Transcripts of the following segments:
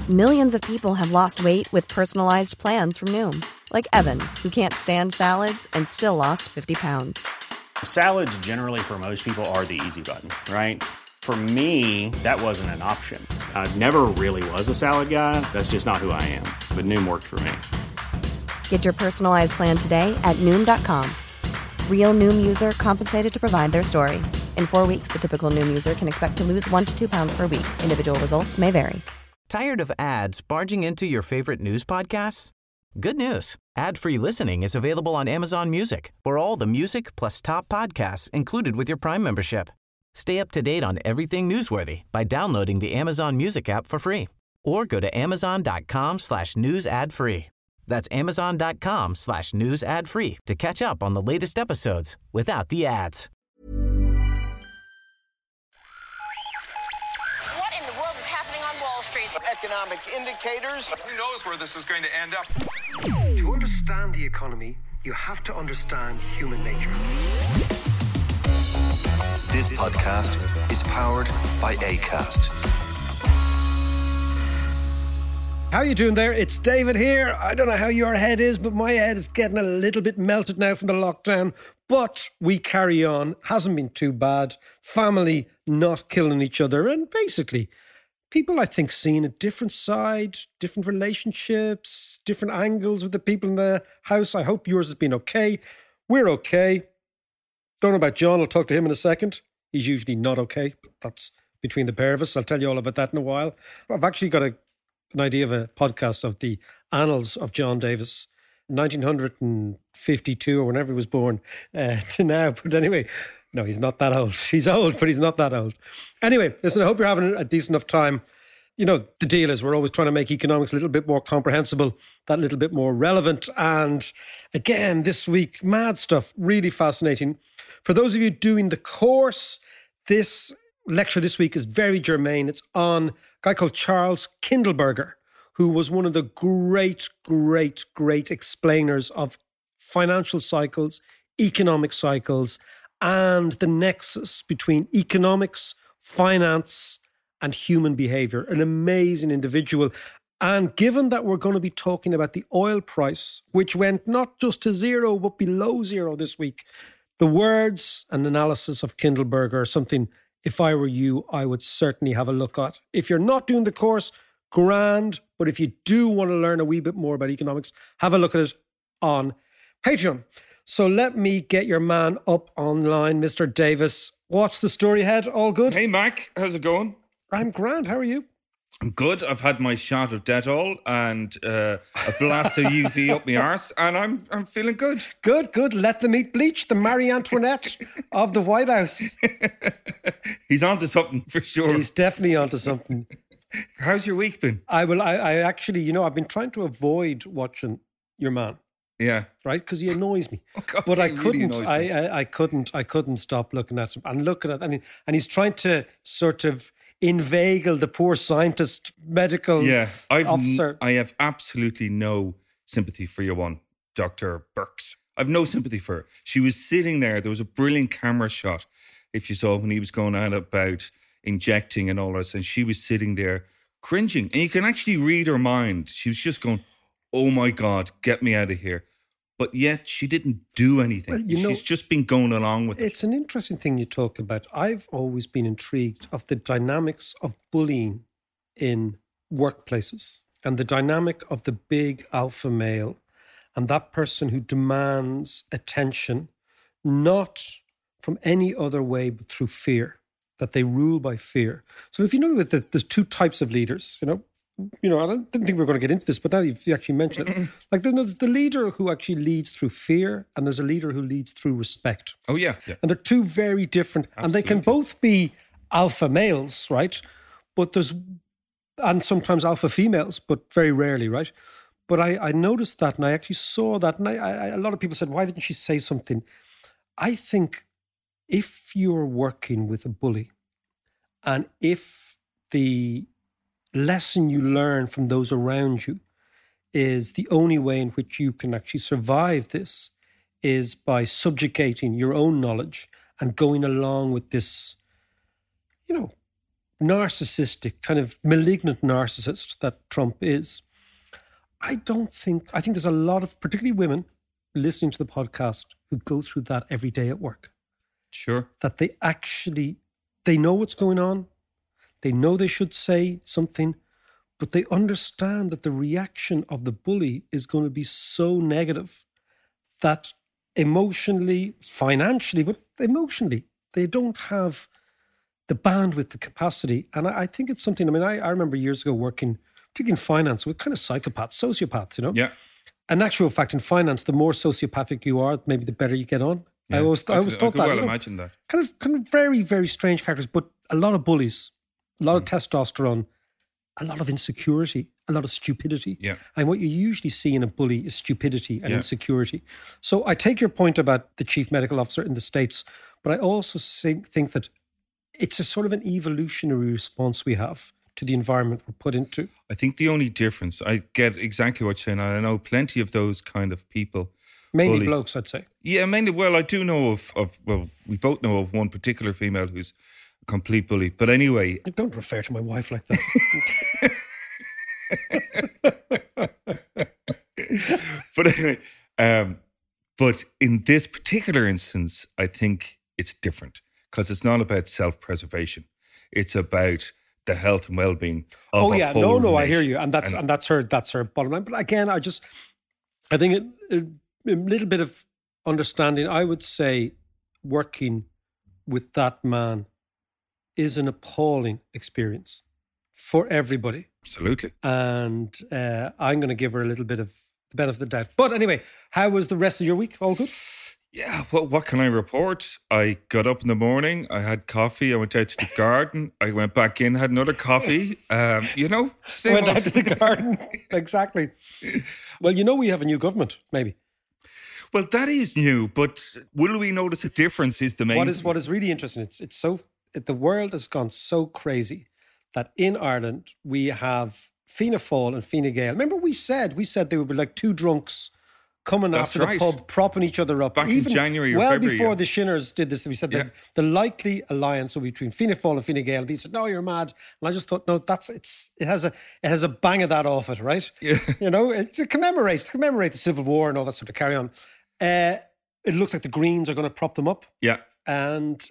Millions of people have lost weight with personalized plans from Noom. Like Evan, who can't stand salads and still lost 50 pounds. Salads generally for most people are the easy button, right? For me, that wasn't an option. I never really was a salad guy. That's just not who I am. But Noom worked for me. Get your personalized plan today at Noom.com. Real Noom user compensated to provide their story. In 4 weeks, the typical Noom user can expect to lose 1 to 2 pounds per week. Individual results may vary. Tired of ads barging into your favorite news podcasts? Good news. Ad-free listening is available on Amazon Music for all the music plus top podcasts included with your Prime membership. Stay up to date on everything newsworthy by downloading the Amazon Music app for free or go to amazon.com/news ad free. That's amazon.com/news ad free to catch up on the latest episodes without the ads. What in the world is happening on Wall Street? Economic indicators. Who knows where this is going to end up? To understand the economy, you have to understand human nature. This podcast is powered by Acast. How you doing there? It's David here. I don't know how your head is, but my head is getting a little bit melted now from the lockdown. But we carry on. Hasn't been too bad. Family not killing each other. And basically, people, I think, seeing a different side, different relationships, different angles with the people in the house. I hope yours has been okay. We're okay. Don't know about John. I'll talk to him in a second. He's usually not okay. But that's between the pair of us. I'll tell you all about that in a while. I've actually got an idea of a podcast of the annals of John Davis, 1952 or whenever he was born to now. But anyway, no, he's not that old. He's old, but he's not that old. Anyway, listen, I hope you're having a decent enough time. You know, the deal is we're always trying to make economics a little bit more comprehensible, that little bit more relevant. And again, this week, mad stuff, really fascinating. For those of you doing the course, this lecture this week is very germane. It's on a guy called Charles Kindleberger, who was one of the great explainers of financial cycles, economic cycles, and the nexus between economics, finance, and human behavior. An amazing individual. And given that we're going to be talking about the oil price, which went not just to zero, but below zero this week, the words and analysis of Kindleberger are something, if I were you, I would certainly have a look at. If you're not doing the course, grand. But if you do want to learn a wee bit more about economics, have a look at it on Patreon. So let me get your man up online, Mr. Davis. What's the story ahead? All good? Hey, Mac. How's it going? I'm grand. How are you? I'm good. I've had my shot of Dettol and a blast of UV up my arse, and I'm feeling good. Good. Let the meat bleach. The Marie Antoinette of the White House. He's onto something for sure. He's definitely onto something. How's your week been? I actually, I've been trying to avoid watching your man. Yeah. Right? Because he annoys me. Oh, God, but I couldn't. Really I couldn't stop looking at him and looking at and he's trying to sort of inveigle the poor scientist, medical officer. I have absolutely no sympathy for your one, Dr. Birx. I've no sympathy for her. She was sitting there. There was a brilliant camera shot, if you saw, when he was going on about injecting and all that. And she was sitting there cringing. And you can actually read her mind. She was just going, oh my God, get me out of here. But yet she didn't do anything. Well, she's just been going along with it. It's an interesting thing you talk about. I've always been intrigued of the dynamics of bullying in workplaces and the dynamic of the big alpha male and that person who demands attention, not from any other way but through fear, that they rule by fear. So if you know that there's two types of leaders, I didn't think we were going to get into this, but now you actually mentioned it. Like there's the leader who actually leads through fear, and there's a leader who leads through respect. Oh, yeah. And they're two very different, Absolutely. And they can both be alpha males, right? And sometimes alpha females, but very rarely, right? But I noticed that, and I actually saw that, and a lot of people said, why didn't she say something? I think if you're working with a bully, and if the lesson you learn from those around you is the only way in which you can actually survive this is by subjugating your own knowledge and going along with this, narcissistic, kind of malignant narcissist that Trump is, I think there's a lot of, particularly women, listening to the podcast who go through that every day at work. Sure. That they know what's going on. They know they should say something, but they understand that the reaction of the bully is going to be so negative that emotionally, financially, but emotionally, they don't have the bandwidth, the capacity. And I think it's something, I remember years ago working, particularly in finance, with kind of psychopaths, sociopaths, you know? Yeah. In actual fact, in finance, the more sociopathic you are, maybe the better you get on. Yeah. I always thought I that. could well imagine that. Kind of very, very strange characters, but a lot of bullies, a lot of testosterone, a lot of insecurity, a lot of stupidity. Yeah. And what you usually see in a bully is stupidity and insecurity. So I take your point about the chief medical officer in the States, but I also think that it's a sort of an evolutionary response we have to the environment we're put into. I think the only difference, I get exactly what you're saying. I know plenty of those kind of people. Mainly bullies. blokes, I'd say. Yeah, mainly. Well, I do know well, we both know of one particular female who's a complete bully. But anyway. Don't refer to my wife like that. But anyway, but in this particular instance, I think it's different because it's not about self-preservation. It's about the health and well-being of a whole no, I nation. hear you, and that's her bottom line. But again, I think a little bit of understanding. I would say working with that man is an appalling experience for everybody. Absolutely. And I'm going to give her a little bit of the benefit of the doubt. But anyway, how was the rest of your week? All good? Yeah, well, what can I report? I got up in the morning, I had coffee, I went out to the garden, I went back in, had another coffee, same went out to the garden, exactly. Well, we have a new government, maybe. Well, that is new, but will we notice a difference is the main What is really interesting, the world has gone so crazy that in Ireland we have Fianna Fáil and Fine Gael. Remember we said they would be like two drunks coming after the pub, propping each other up. Back in January or February. Well before the Shinners did this, we said that the likely alliance will be between Fianna Fáil and Fine Gael. He said, no, you're mad. And I just thought, no, it has a bang of that off it, right? Yeah. To commemorate the Civil War and all that sort of carry on. It looks like the Greens are going to prop them up. Yeah. And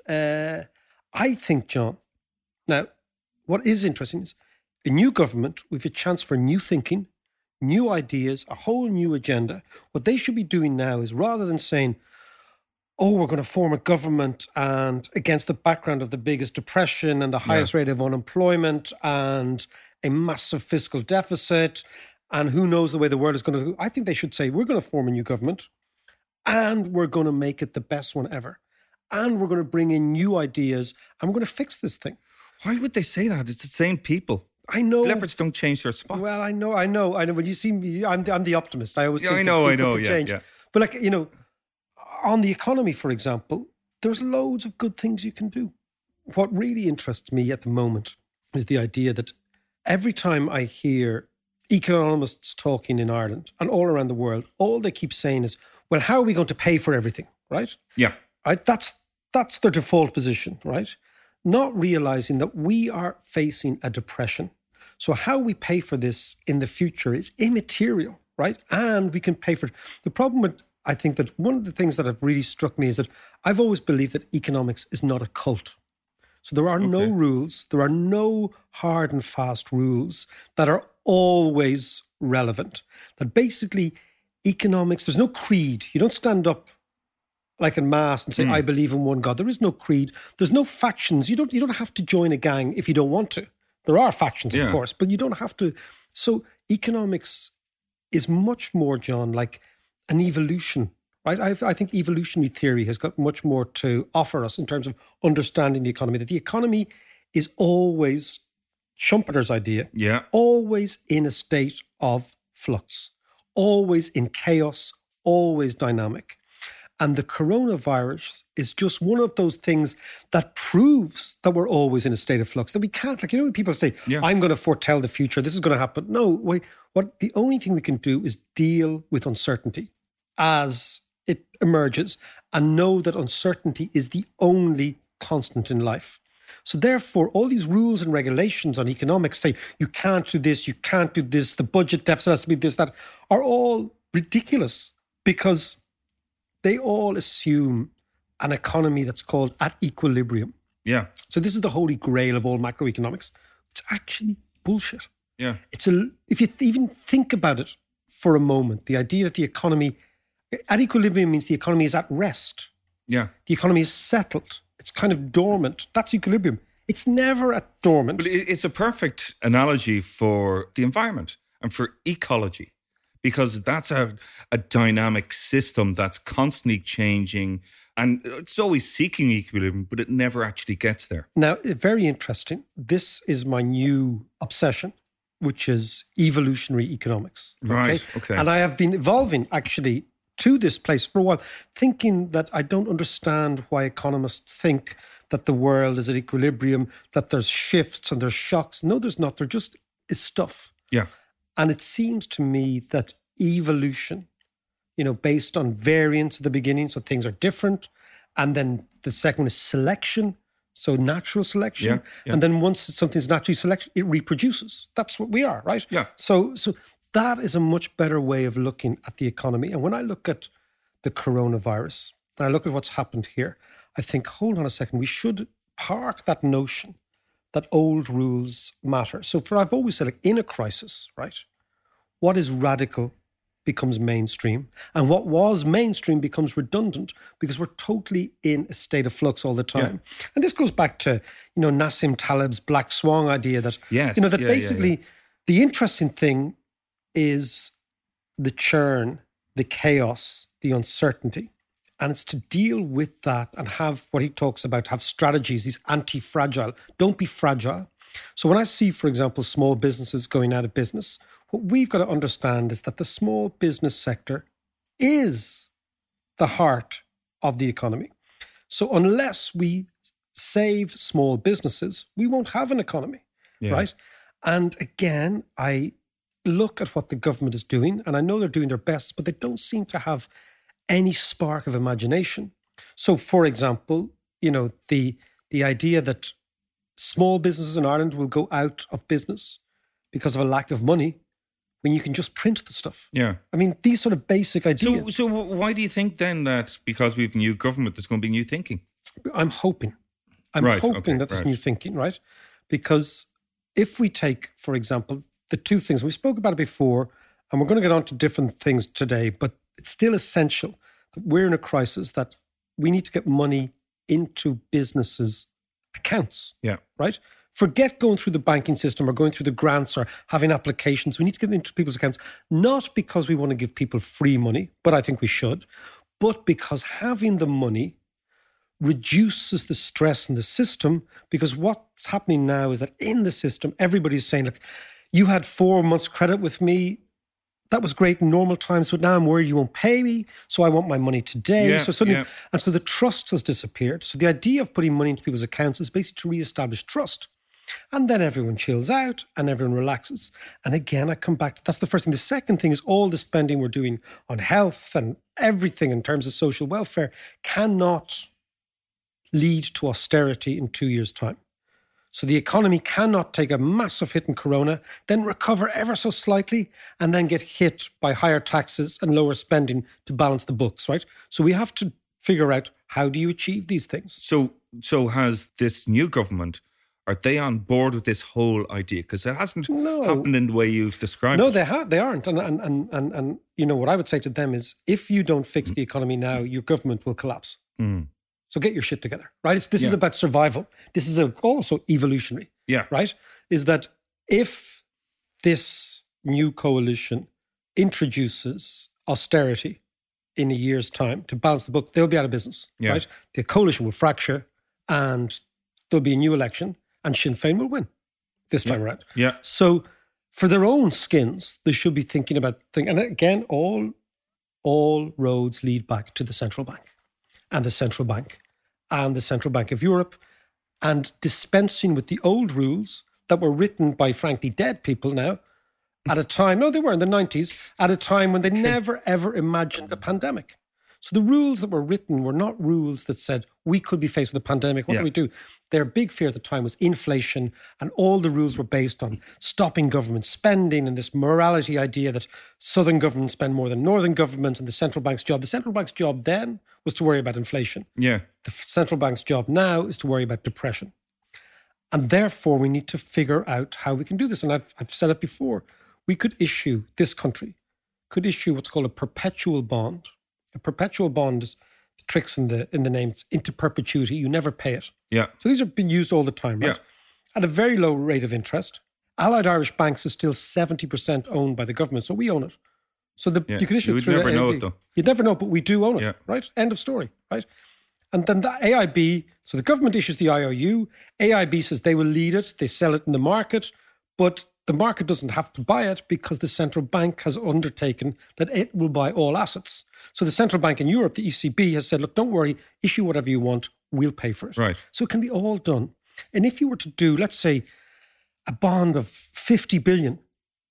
I think, John, now, what is interesting is a new government, we've a chance for new thinking, new ideas, a whole new agenda. What they should be doing now is rather than saying, we're going to form a government and against the background of the biggest depression and the highest rate of unemployment and a massive fiscal deficit and who knows the way the world is going to go. I think they should say, we're going to form a new government and we're going to make it the best one ever. And we're going to bring in new ideas and we're going to fix this thing. Why would they say that? It's the same people. I know. Leopards don't change their spots. Well, I know. When you see me, I'm the optimist. I always think I know. Yeah. But on the economy, for example, there's loads of good things you can do. What really interests me at the moment is the idea that every time I hear economists talking in Ireland and all around the world, all they keep saying is, well, how are we going to pay for everything, right? Yeah. That's their default position, right? Not realizing that we are facing a depression. So how we pay for this in the future is immaterial, right? And we can pay for it. The problem with, I think that one of the things that have really struck me is that I've always believed that economics is not a cult. So there are no rules. There are no hard and fast rules that are always relevant. That basically economics, there's no creed. You don't stand up like in mass and say, I believe in one God. There is no creed. There's no factions. You don't have to join a gang if you don't want to. There are factions, of course, but you don't have to. So economics is much more, John, like an evolution, right? I think evolutionary theory has got much more to offer us in terms of understanding the economy, that the economy is always, Schumpeter's idea, always in a state of flux, always in chaos, always dynamic. And the coronavirus is just one of those things that proves that we're always in a state of flux, that we can't, when people say, I'm going to foretell the future, this is going to happen. No, the only thing we can do is deal with uncertainty as it emerges and know that uncertainty is the only constant in life. So therefore, all these rules and regulations on economics say you can't do this, you can't do this, the budget deficit has to be this, that, are all ridiculous because they all assume an economy that's called at equilibrium. Yeah. So this is the holy grail of all macroeconomics. It's actually bullshit. Yeah. If you even think about it for a moment, the idea that the economy, at equilibrium means the economy is at rest. Yeah. The economy is settled. It's kind of dormant. That's equilibrium. It's never at dormant. But it's a perfect analogy for the environment and for ecology, because that's a dynamic system that's constantly changing and it's always seeking equilibrium, but it never actually gets there. Now, very interesting. This is my new obsession, which is evolutionary economics. Right, okay. And I have been evolving actually to this place for a while, thinking that I don't understand why economists think that the world is at equilibrium, that there's shifts and there's shocks. No, there's not. There just is stuff. Yeah. And it seems to me that evolution, based on variance at the beginning, so things are different. And then the second one is selection, so natural selection. Yeah. And then once something's naturally selected, it reproduces. That's what we are, right? Yeah. So that is a much better way of looking at the economy. And when I look at the coronavirus, and I look at what's happened here, I think, hold on a second, we should park that notion that old rules matter. So I've always said, in a crisis, right, what is radical becomes mainstream, and what was mainstream becomes redundant because we're totally in a state of flux all the time. Yeah. And this goes back to, Nassim Taleb's Black Swan idea that, basically the interesting thing is the churn, the chaos, the uncertainty. And it's to deal with that and have what he talks about, have strategies, these anti-fragile. Don't be fragile. So when I see, for example, small businesses going out of business, what we've got to understand is that the small business sector is the heart of the economy. So unless we save small businesses, we won't have an economy, right? And again, I look at what the government is doing, and I know they're doing their best, but they don't seem to have any spark of imagination. So, for example, the idea that small businesses in Ireland will go out of business because of a lack of money when you can just print the stuff. Yeah. I mean, these sort of basic ideas. So why do you think then that because we have a new government, there's going to be new thinking? I'm hoping that there's new thinking, right? Because if we take, for example, the two things, we spoke about it before, and we're going to get on to different things today, but it's still essential that we're in a crisis that we need to get money into businesses' accounts. Yeah. Right? Forget going through the banking system or going through the grants or having applications. We need to get into people's accounts, not because we want to give people free money, but I think we should, but because having the money reduces the stress in the system, because what's happening now is that in the system, everybody's saying, look, you had 4 months credit with me. That was great in normal times, but now I'm worried you won't pay me, so I want my money today. And so the trust has disappeared. So the idea of putting money into people's accounts is basically to reestablish trust. And then everyone chills out and everyone relaxes. And again, I come back to, that's the first thing. The second thing is all the spending we're doing on health and everything in terms of social welfare cannot lead to austerity in 2 years' time. So the economy cannot take a massive hit in Corona, then recover ever so slightly, and then get hit by higher taxes and lower spending to balance the books, right? So we have to figure out, how do you achieve these things? So has this new government, are they on board with this whole idea? Because it hasn't happened in the way you've described it. No, they aren't. And what I would say to them is, if you don't fix the economy now, your government will collapse. Mm. So get your shit together, right? This is about survival. This is also evolutionary, right? Is that if this new coalition introduces austerity in a year's time to balance the book, they'll be out of business, right? The coalition will fracture and there'll be a new election and Sinn Féin will win this time around. Yeah. So for their own skins, they should be thinking about things. And again, all roads lead back to the central bank. And the central bank and the Central Bank of Europe, and dispensing with the old rules that were written by, frankly, dead people now at a time, no, they were in the 90s, at a time when they never, ever imagined a pandemic. So the rules that were written were not rules that said we could be faced with a pandemic. What do we do? Their big fear at the time was inflation, and all the rules were based on stopping government spending and this morality idea that southern governments spend more than northern governments, and the central bank's job. The central bank's job then was to worry about inflation. Yeah. The central bank's job now is to worry about depression. And therefore, we need to figure out how we can do this. And I've said it before. We could issue, this country could issue what's called a perpetual bond. A perpetual bond is the tricks in the name. It's into perpetuity. You never pay it. Yeah. So these are being used all the time, right? Yeah. At a very low rate of interest. Allied Irish Banks is still 70% owned by the government, so we own it. So you could issue it through never the know AIB. it, though. You'd never know, but we do own it, right? End of story, right? And then the AIB, so the government issues the IOU. AIB says they will lead it. They sell it in the market, but the market doesn't have to buy it because the central bank has undertaken that it will buy all assets. So the central bank in Europe, the ECB, has said, look, don't worry, issue whatever you want, we'll pay for it. Right. So it can be all done. And if you were to do, let's say, a bond of 50 billion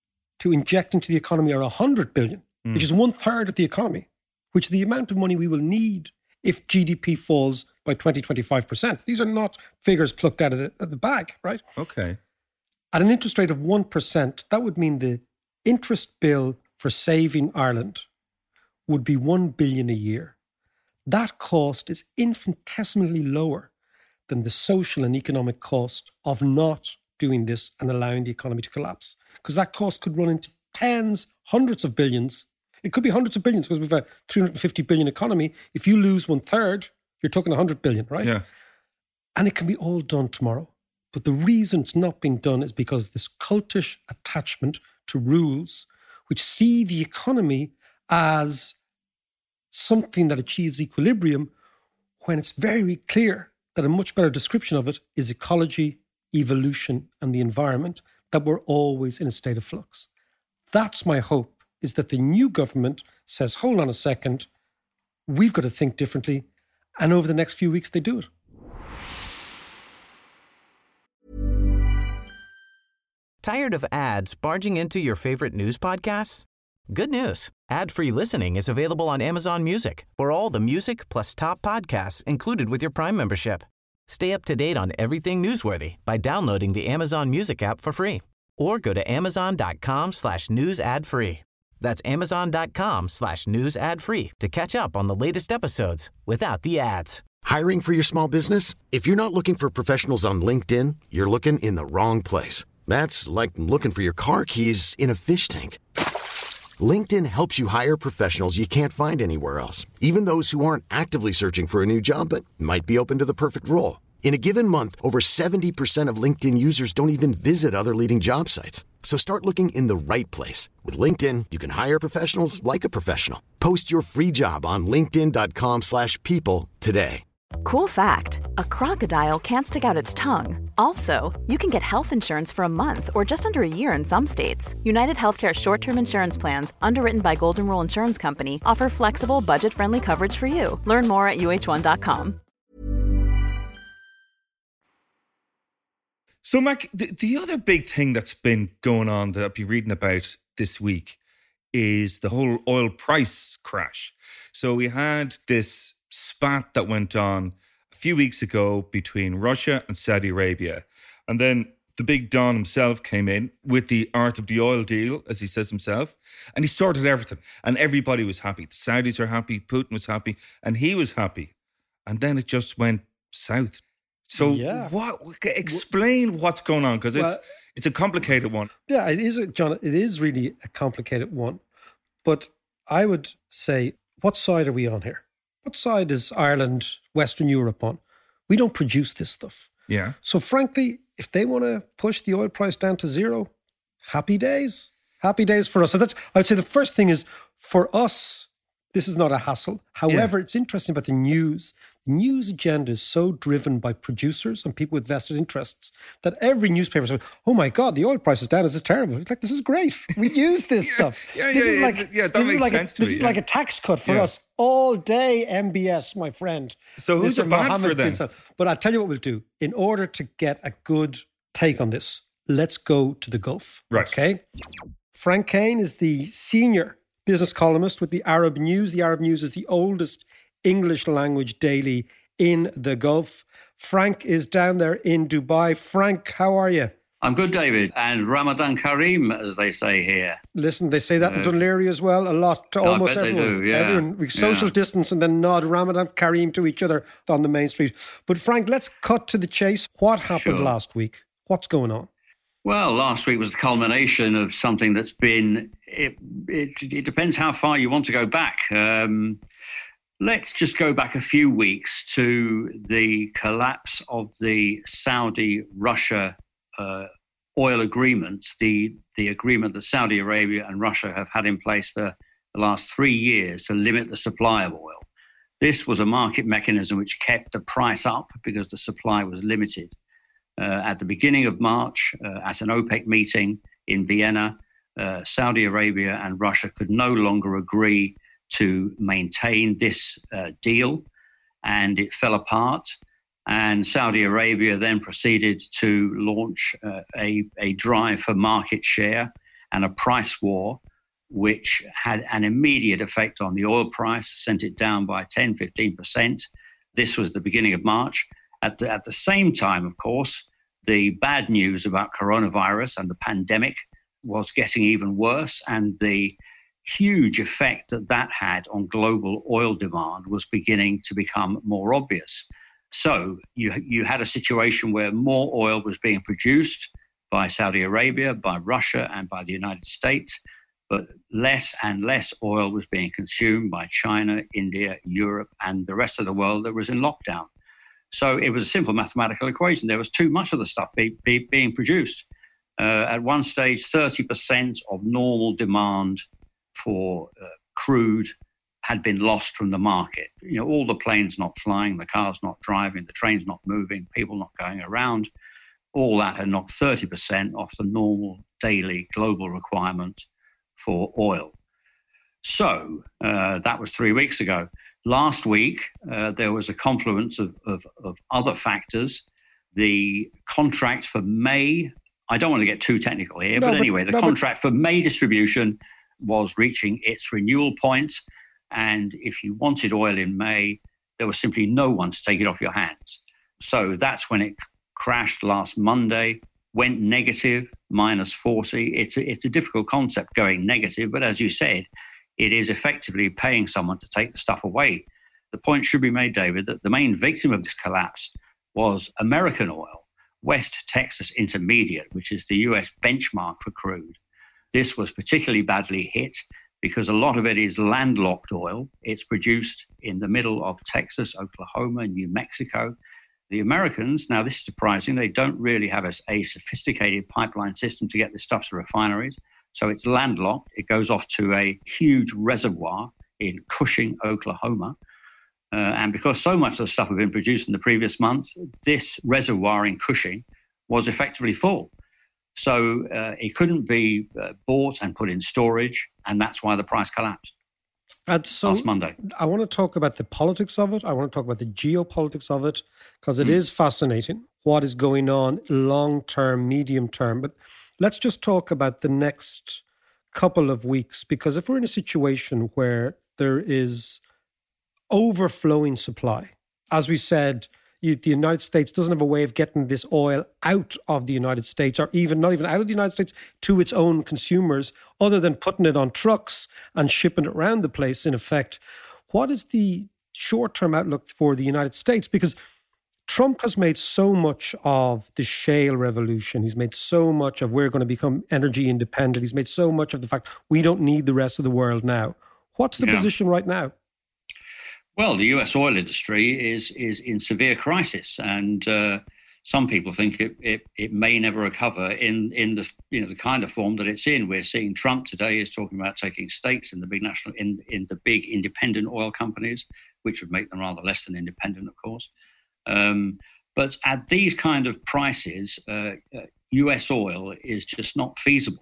to inject into the economy, or 100 billion, which is 1/3 of the economy, which is the amount of money we will need if GDP falls by 20-25%. These are not figures plucked out of the bag, right? Okay. At an interest rate of 1%, that would mean the interest bill for saving Ireland would be 1 billion a year. That cost is infinitesimally lower than the social and economic cost of not doing this and allowing the economy to collapse. Because that cost could run into tens, hundreds of billions. It could be hundreds of billions because we've a 350 billion economy. If you lose 1/3, you're talking 100 billion, right? Yeah. And it can be all done tomorrow. But the reason it's not being done is because of this cultish attachment to rules, which see the economy as something that achieves equilibrium, when it's very clear that a much better description of it is ecology, evolution, and the environment, that we're always in a state of flux. That's my hope, is that the new government says, hold on a second, we've got to think differently. And over the next few weeks, they do it. Tired of ads barging into your favorite news podcasts? Good news. Ad-free listening is available on Amazon Music for all the music plus top podcasts included with your Prime membership. Stay up to date on everything newsworthy by downloading the Amazon Music app for free or go to amazon.com/news ad free. That's amazon.com/news ad free to catch up on the latest episodes without the ads. Hiring for your small business? If you're not looking for professionals on LinkedIn, you're looking in the wrong place. That's like looking for your car keys in a fish tank. LinkedIn helps you hire professionals you can't find anywhere else, even those who aren't actively searching for a new job but might be open to the perfect role. In a given month, over 70% of LinkedIn users don't even visit other leading job sites. So start looking in the right place. With LinkedIn, you can hire professionals like a professional. Post your free job on linkedin.com/people today. Cool fact, a crocodile can't stick out its tongue. Also, you can get health insurance for a month or just under a year in some states. United Healthcare short-term insurance plans, underwritten by Golden Rule Insurance Company, offer flexible, budget-friendly coverage for you. Learn more at uh1.com. So, Mac, the other big thing that's been going on that I've been reading about this week is the whole oil price crash. So we had this spat that went on a few weeks ago between Russia and Saudi Arabia. And then the big Don himself came in with the art of the oil deal, as he says himself, and he sorted everything. And everybody was happy. The Saudis are happy, Putin was happy, and he was happy. And then it just went south. So explain what's going on, because it's a complicated one. Yeah, it is, John. It is really a complicated one. But I would say, what side are we on here? What side is Ireland, Western Europe on? We don't produce this stuff. Yeah. So frankly, if they want to push the oil price down to zero, happy days. Happy days for us. So I would say the first thing is, for us, this is not a hassle. However, It's interesting about the news. The news agenda is so driven by producers and people with vested interests that every newspaper says, oh my God, the oil price is down. This is terrible. It's like, this is great. We use this stuff. That makes sense to me. This is like a tax cut for us all day, MBS, my friend. So who's it bad for then? But I'll tell you what we'll do. In order to get a good take on this, let's go to the Gulf. Right. Okay? Frank Kane is the senior business columnist with the Arab News. The Arab News is the oldest English language daily in the Gulf. Frank is down there in Dubai. Frank, how are you? I'm good, David, and Ramadan Kareem, as they say here. Listen, they say that in Dún Laoghaire as well, a lot to almost everyone. They do, yeah. Everyone, we social distance and then nod Ramadan Kareem to each other on the main street. But Frank, let's cut to the chase. What happened last week? What's going on? Well, last week was the culmination of something that's been, it depends how far you want to go back. Let's just go back a few weeks to the collapse of the Saudi-Russia oil agreement, the agreement that Saudi Arabia and Russia have had in place for the last 3 years to limit the supply of oil. This was a market mechanism which kept the price up because the supply was limited. At the beginning of March, at an OPEC meeting in Vienna, Saudi Arabia and Russia could no longer agree to maintain this deal, and it fell apart. And Saudi Arabia then proceeded to launch a drive for market share and a price war, which had an immediate effect on the oil price, sent it down by 10, 15%. This was the beginning of March. At the same time, of course, the bad news about coronavirus and the pandemic was getting even worse, and the huge effect that had on global oil demand was beginning to become more obvious. So you had a situation where more oil was being produced by Saudi Arabia, by Russia, and by the United States, but less and less oil was being consumed by China, India, Europe, and the rest of the world that was in lockdown. So it was a simple mathematical equation. There was too much of the stuff being produced. At one stage, 30% of normal demand for crude had been lost from the market. You know, all the planes not flying, the cars not driving, the trains not moving, people not going around, all that had knocked 30% off the normal daily global requirement for oil. So that was 3 weeks ago. Last week, there was a confluence of other factors. The contract for May, I don't want to get too technical here, but contract for May distribution was reaching its renewal point. And if you wanted oil in May, there was simply no one to take it off your hands. So that's when it crashed last Monday, went negative, minus 40. It's a difficult concept going negative, but as you said, it is effectively paying someone to take the stuff away. The point should be made, David, that the main victim of this collapse was American oil, West Texas Intermediate, which is the US benchmark for crude. This was particularly badly hit because a lot of it is landlocked oil. It's produced in the middle of Texas, Oklahoma, New Mexico. The Americans, now this is surprising, they don't really have a sophisticated pipeline system to get this stuff to refineries. So it's landlocked. It goes off to a huge reservoir in Cushing, Oklahoma. And because so much of the stuff had been produced in the previous month, this reservoir in Cushing was effectively full. So it couldn't be bought and put in storage, and that's why the price collapsed last Monday. I want to talk about the politics of it. I want to talk about the geopolitics of it, because it is fascinating what is going on long-term, medium-term. But let's just talk about the next couple of weeks, because if we're in a situation where there is overflowing supply, as we said, the United States doesn't have a way of getting this oil out of the United States, or not even out of the United States to its own consumers, other than putting it on trucks and shipping it around the place, in effect. What is the short-term outlook for the United States? Because Trump has made so much of the shale revolution. He's made so much of we're going to become energy independent. He's made so much of the fact we don't need the rest of the world now. What's the position right now? Well, the US oil industry is in severe crisis, and some people think it may never recover in the kind of form that it's in. We're seeing Trump today is talking about taking stakes in the big in the big independent oil companies, which would make them rather less than independent, of course. But at these kind of prices, US oil is just not feasible.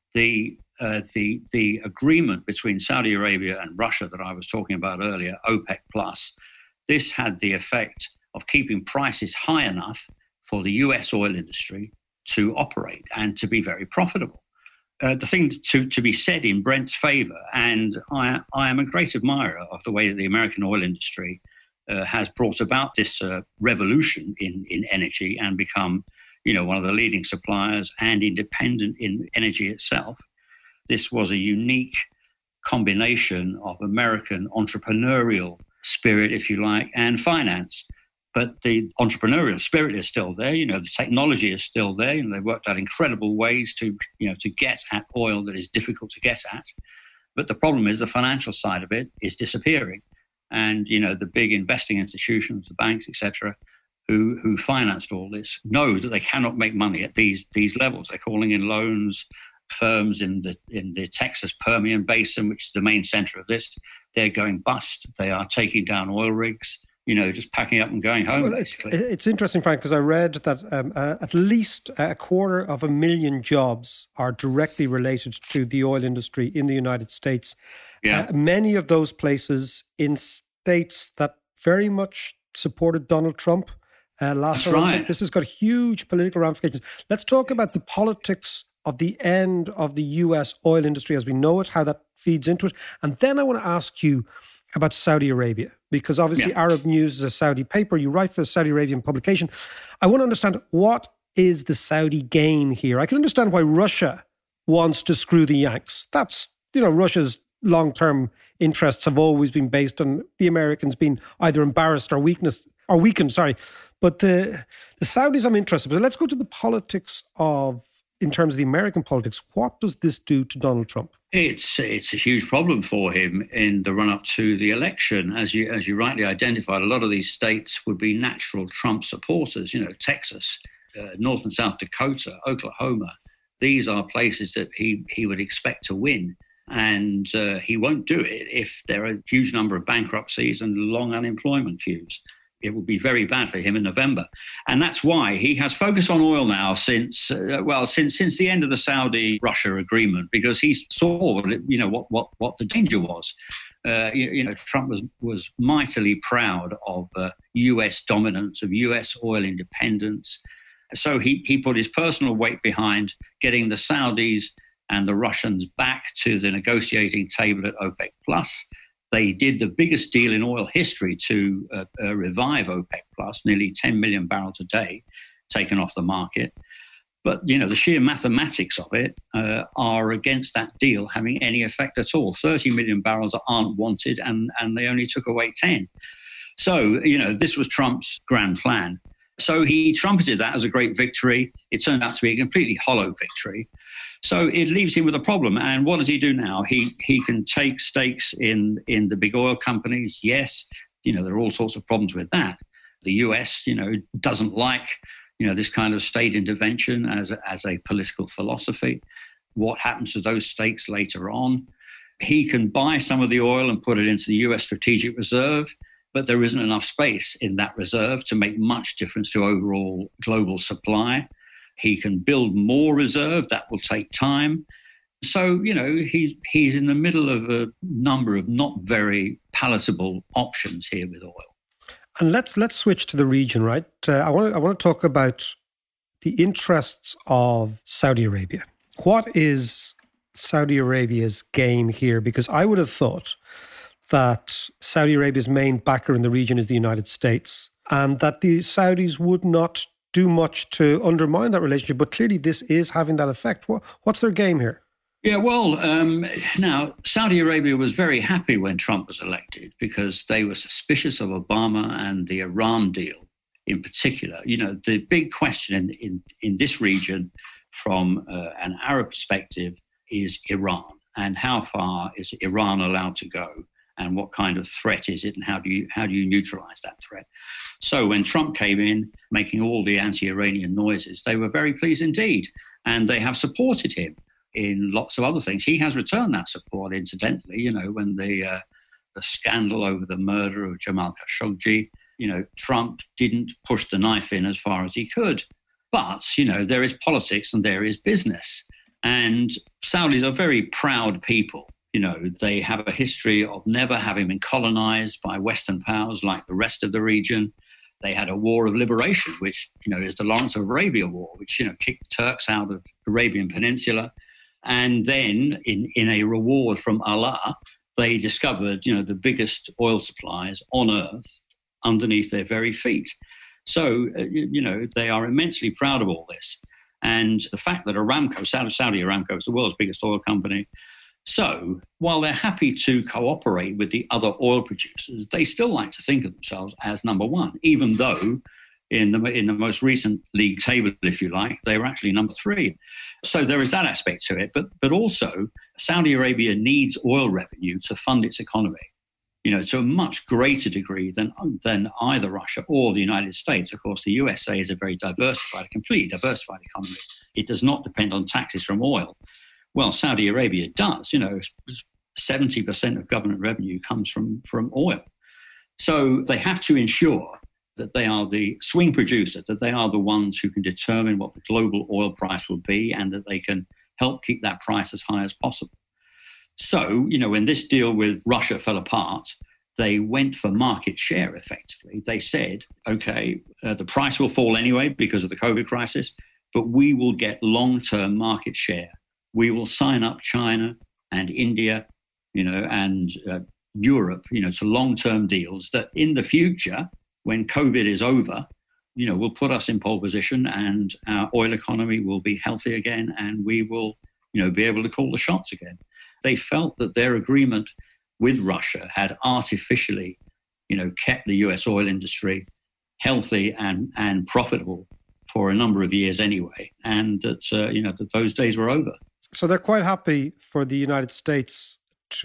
The agreement between Saudi Arabia and Russia that I was talking about earlier, OPEC Plus, this had the effect of keeping prices high enough for the US oil industry to operate and to be very profitable. the thing to be said in Brent's favour, and I am a great admirer of the way that the American oil industry has brought about this revolution in energy and become, one of the leading suppliers and independent in energy itself. This was a unique combination of American entrepreneurial spirit, if you like, and finance. But the entrepreneurial spirit is still there. The technology is still there, and they've worked out incredible ways to get at oil that is difficult to get at. But the problem is the financial side of it is disappearing. And, the big investing institutions, the banks, etc., who financed all this, know that they cannot make money at these levels. They're calling in loans. Firms in the Texas Permian Basin, which is the main center of this, they're going bust. They are taking down oil rigs, just packing up and going home, basically. It's interesting, Frank, because I read that at least 250,000 jobs are directly related to the oil industry in the United States. Yeah. Many of those places in states that very much supported Donald Trump last time. Right. This has got huge political ramifications. Let's talk about the politics of the end of the US oil industry as we know it, how that feeds into it. And then I want to ask you about Saudi Arabia, because obviously Arab News is a Saudi paper. You write for a Saudi Arabian publication. I want to understand, what is the Saudi game here? I can understand why Russia wants to screw the Yanks. That's, Russia's long-term interests have always been based on the Americans being either embarrassed or weakened. But the Saudis, I'm interested. But let's go to the politics in terms of the American politics. What does this do to Donald Trump? It's a huge problem for him in the run-up to the election. As you rightly identified, a lot of these states would be natural Trump supporters. Texas, North and South Dakota, Oklahoma. These are places that he would expect to win. And he won't do it if there are a huge number of bankruptcies and long unemployment queues. It will be very bad for him in November. And that's why he has focused on oil now since the end of the Saudi-Russia agreement, because he saw what the danger was. Trump was mightily proud of US dominance, of US oil independence. So he put his personal weight behind getting the Saudis and the Russians back to the negotiating table at OPEC+. They did the biggest deal in oil history to revive OPEC+, nearly 10 million barrels a day taken off the market. But, the sheer mathematics of it are against that deal having any effect at all. 30 million barrels aren't wanted, and they only took away 10. So, this was Trump's grand plan. So he trumpeted that as a great victory. It turned out to be a completely hollow victory. So it leaves him with a problem. And what does he do now? He can take stakes in the big oil companies. Yes, there are all sorts of problems with that. The US, doesn't like, this kind of state intervention as a political philosophy. What happens to those stakes later on? He can buy some of the oil and put it into the US Strategic Reserve, but there isn't enough space in that reserve to make much difference to overall global supply. He can build more reserve. That will take time. So, he's in the middle of a number of not very palatable options here with oil. And let's switch to the region, right? I want to talk about the interests of Saudi Arabia. What is Saudi Arabia's game here? Because I would have thought that Saudi Arabia's main backer in the region is the United States, and that the Saudis would not do much to undermine that relationship. But clearly this is having that effect. What's their game here? Yeah, well, now, Saudi Arabia was very happy when Trump was elected because they were suspicious of Obama and the Iran deal in particular. The big question in this region from an Arab perspective is Iran, and how far is Iran allowed to go? And what kind of threat is it, and how do you neutralize that threat? So when Trump came in, making all the anti-Iranian noises, they were very pleased indeed, and they have supported him in lots of other things. He has returned that support, incidentally. When the scandal over the murder of Jamal Khashoggi, Trump didn't push the knife in as far as he could. But there is politics and there is business, and Saudis are very proud people. They have a history of never having been colonized by Western powers like the rest of the region. They had a war of liberation, which, is the Lawrence of Arabia War, which, kicked the Turks out of the Arabian Peninsula. And then in a reward from Allah, they discovered, the biggest oil supplies on earth underneath their very feet. So, they are immensely proud of all this. And the fact that Aramco, Saudi Aramco, is the world's biggest oil company. So while they're happy to cooperate with the other oil producers, they still like to think of themselves as number one, even though in the most recent league table, if you like, they were actually number 3. So there is that aspect to it. But also, Saudi Arabia needs oil revenue to fund its economy, to a much greater degree than either Russia or the United States. Of course, the USA is a very completely diversified economy. It does not depend on taxes from oil. Well, Saudi Arabia does. 70% of government revenue comes from oil. So they have to ensure that they are the swing producer, that they are the ones who can determine what the global oil price will be, and that they can help keep that price as high as possible. So, when this deal with Russia fell apart, they went for market share effectively. They said, okay, the price will fall anyway because of the COVID crisis, but we will get long-term market share. We will sign up China and India, and Europe, to long-term deals that in the future, when COVID is over, will put us in pole position and our oil economy will be healthy again and we will, be able to call the shots again. They felt that their agreement with Russia had artificially, kept the US oil industry healthy and profitable for a number of years anyway, and that, that those days were over. So they're quite happy for the United States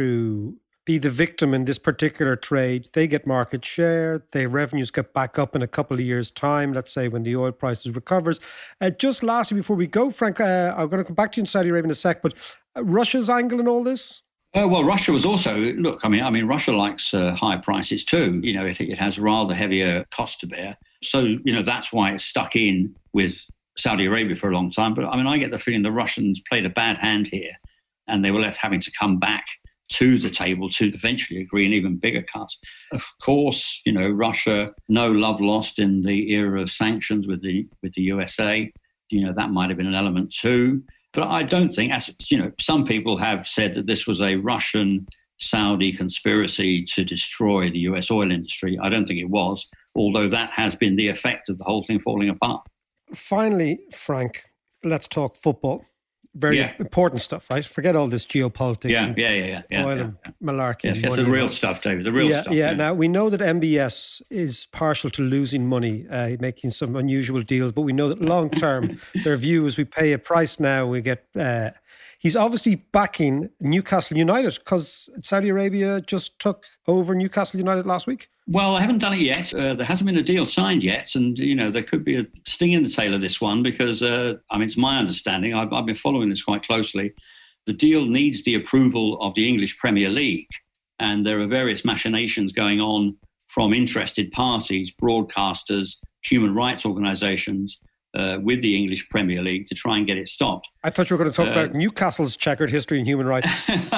to be the victim in this particular trade. They get market share, their revenues get back up in a couple of years' time, let's say when the oil prices recovers. Just lastly, before we go, Frank, I'm going to come back to you in Saudi Arabia in a sec, but Russia's angle in all this? Well, Russia was also, look, I mean, Russia likes high prices too. It has rather heavier cost to bear. So, that's why it's stuck in with Saudi Arabia for a long time. But I get the feeling the Russians played a bad hand here and they were left having to come back to the table to eventually agree an even bigger cut. Of course, Russia, no love lost in the era of sanctions with the USA. That might have been an element too. But I don't think, as some people have said that this was a Russian-Saudi conspiracy to destroy the US oil industry. I don't think it was, although that has been the effect of the whole thing falling apart. Finally, Frank, let's talk football. Very important stuff, right? Forget all this geopolitics and oil and malarkey. Yes, that's the real stuff, David, the real stuff. Yeah, now we know that MBS is partial to losing money, making some unusual deals, but we know that long term, their view is we pay a price now, we get... He's obviously backing Newcastle United because Saudi Arabia just took over Newcastle United last week. Well, I haven't done it yet. There hasn't been a deal signed yet. And, there could be a sting in the tail of this one because, it's my understanding, I've been following this quite closely. The deal needs the approval of the English Premier League. And there are various machinations going on from interested parties, broadcasters, human rights organisations, with the English Premier League to try and get it stopped. I thought you were going to talk about Newcastle's checkered history in human rights.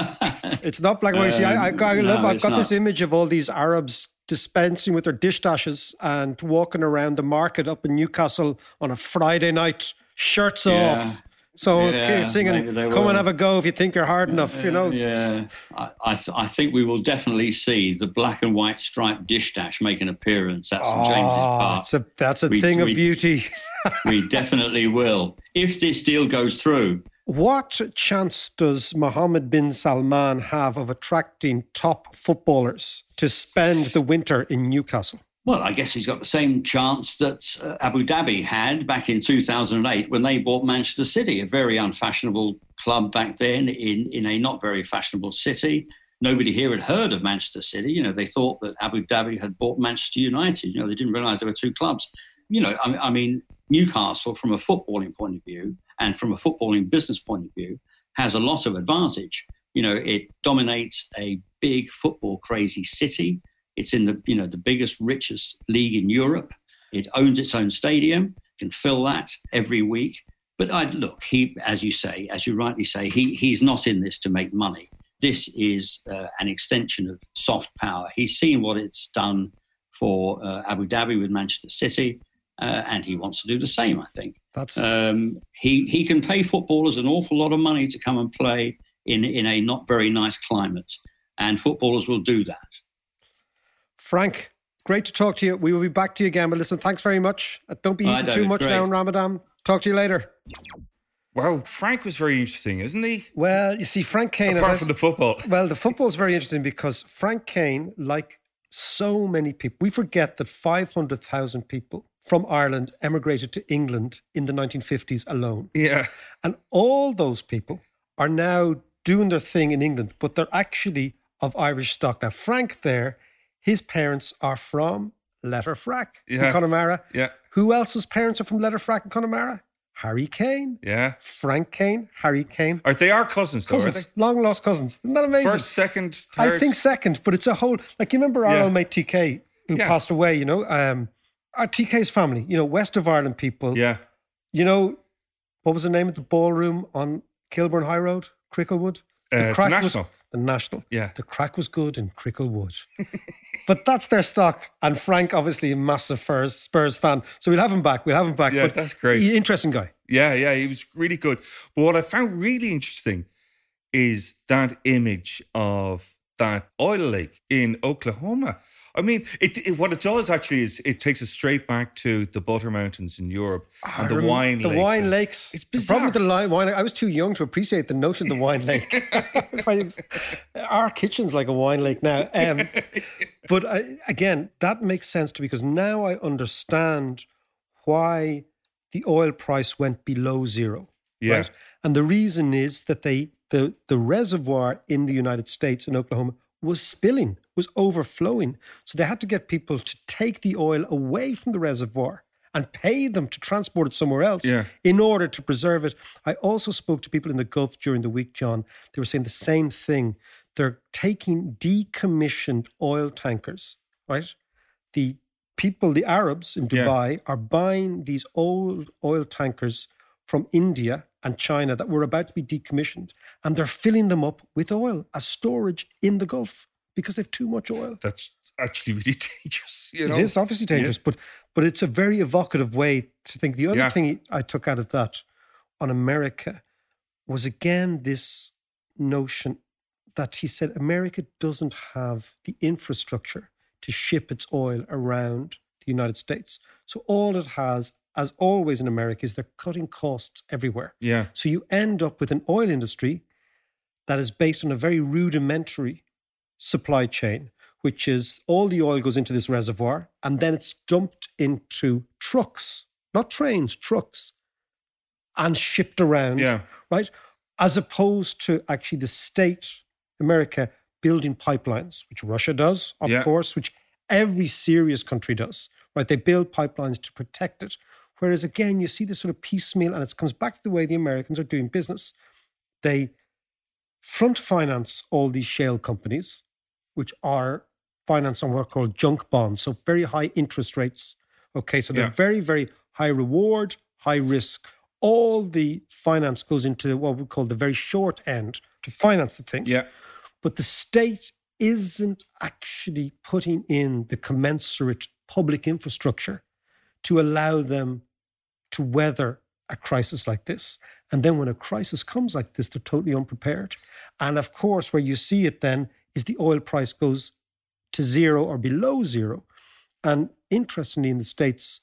It's not black and white. See, I've got this image of all these Arabs dispensing with their dish dashes and walking around the market up in Newcastle on a Friday night, shirts off. So singing, come and have a go if you think you're hard enough, Yeah, I think we will definitely see the black and white striped dish dash make an appearance at St James's Park. That's a thing of beauty. We definitely will. If this deal goes through. What chance does Mohammed bin Salman have of attracting top footballers to spend the winter in Newcastle? Well, I guess he's got the same chance that Abu Dhabi had back in 2008 when they bought Manchester City, a very unfashionable club back then in a not very fashionable city. Nobody here had heard of Manchester City. They thought that Abu Dhabi had bought Manchester United. They didn't realise there were two clubs. Newcastle, from a footballing point of view and from a footballing business point of view, has a lot of advantage. It dominates a big football crazy city. It's in the biggest, richest league in Europe. It owns its own stadium, can fill that every week. But he, as you rightly say, he's not in this to make money. This is an extension of soft power. He's seen what it's done for Abu Dhabi with Manchester City, and he wants to do the same, I think. That's he can pay footballers an awful lot of money to come and play in a not very nice climate, and footballers will do that. Frank, great to talk to you. We will be back to you again. But listen, thanks very much. Don't be eating too much now in Ramadan. Talk to you later. Wow, Frank was very interesting, isn't he? Well, you see, Frank Kane... Apart from the football. Well, the football is very interesting because Frank Kane, like so many people, we forget that 500,000 people from Ireland emigrated to England in the 1950s alone. Yeah. And all those people are now doing their thing in England, but they're actually of Irish stock. Now, Frank there, his parents are from Letterfrack in Connemara. Yeah. Who else's parents are from Letterfrack in Connemara? Harry Kane. Yeah. Frank Kane, Harry Kane. They are cousins, though, are they? Long lost cousins. Isn't that amazing? First, second, third? I think second, but it's a whole... Like, you remember our old mate TK, who passed away, you know? Our TK's family, you know, West of Ireland people. Yeah. You know, what was the name of the ballroom on Kilburn High Road? Cricklewood? The National. The National. Yeah. The crack was good in Cricklewood. But that's their stock. And Frank, obviously, a massive Spurs fan. So we'll have him back. Yeah, but that's great. Interesting guy. Yeah, he was really good. But what I found really interesting is that image of that oil lake in Oklahoma. I mean, what it does actually is it takes us straight back to the Butter Mountains in Europe and the wine lakes. The wine lakes. It's bizarre. The problem with the wine, I was too young to appreciate the notion of the wine lake. Our kitchen's like a wine lake now. But again, that makes sense to me because now I understand why the oil price went below zero. Yeah. Right? And the reason is that the reservoir in the United States in Oklahoma was spilling, was overflowing. So they had to get people to take the oil away from the reservoir and pay them to transport it somewhere else in order to preserve it. I also spoke to people in the Gulf during the week, John. They were saying the same thing. They're taking decommissioned oil tankers, right? The people, the Arabs in Dubai, are buying these old oil tankers from India and China that were about to be decommissioned, and they're filling them up with oil as storage in the Gulf because they've too much oil. That's actually really dangerous. You know? It is obviously dangerous, but it's a very evocative way to think. The other thing I took out of that on America was, again, this notion that he said America doesn't have the infrastructure to ship its oil around the United States. So all it has, as always in America, is they're cutting costs everywhere. Yeah. So you end up with an oil industry that is based on a very rudimentary supply chain, which is all the oil goes into this reservoir and then it's dumped into trucks, not trains, trucks, and shipped around, right? As opposed to actually the state, America, building pipelines, which Russia does, of course, which every serious country does, right? They build pipelines to protect it. Whereas, again, you see this sort of piecemeal, and it comes back to the way the Americans are doing business. They front finance all these shale companies, which are financed on what are called junk bonds, so very high interest rates. Okay, so they're very, very high reward, high risk. All the finance goes into what we call the very short end to finance the things. Yeah. But the state isn't actually putting in the commensurate public infrastructure to allow them to weather a crisis like this. And then when a crisis comes like this, they're totally unprepared. And of course, where you see it then is the oil price goes to zero or below zero. And interestingly, in the States,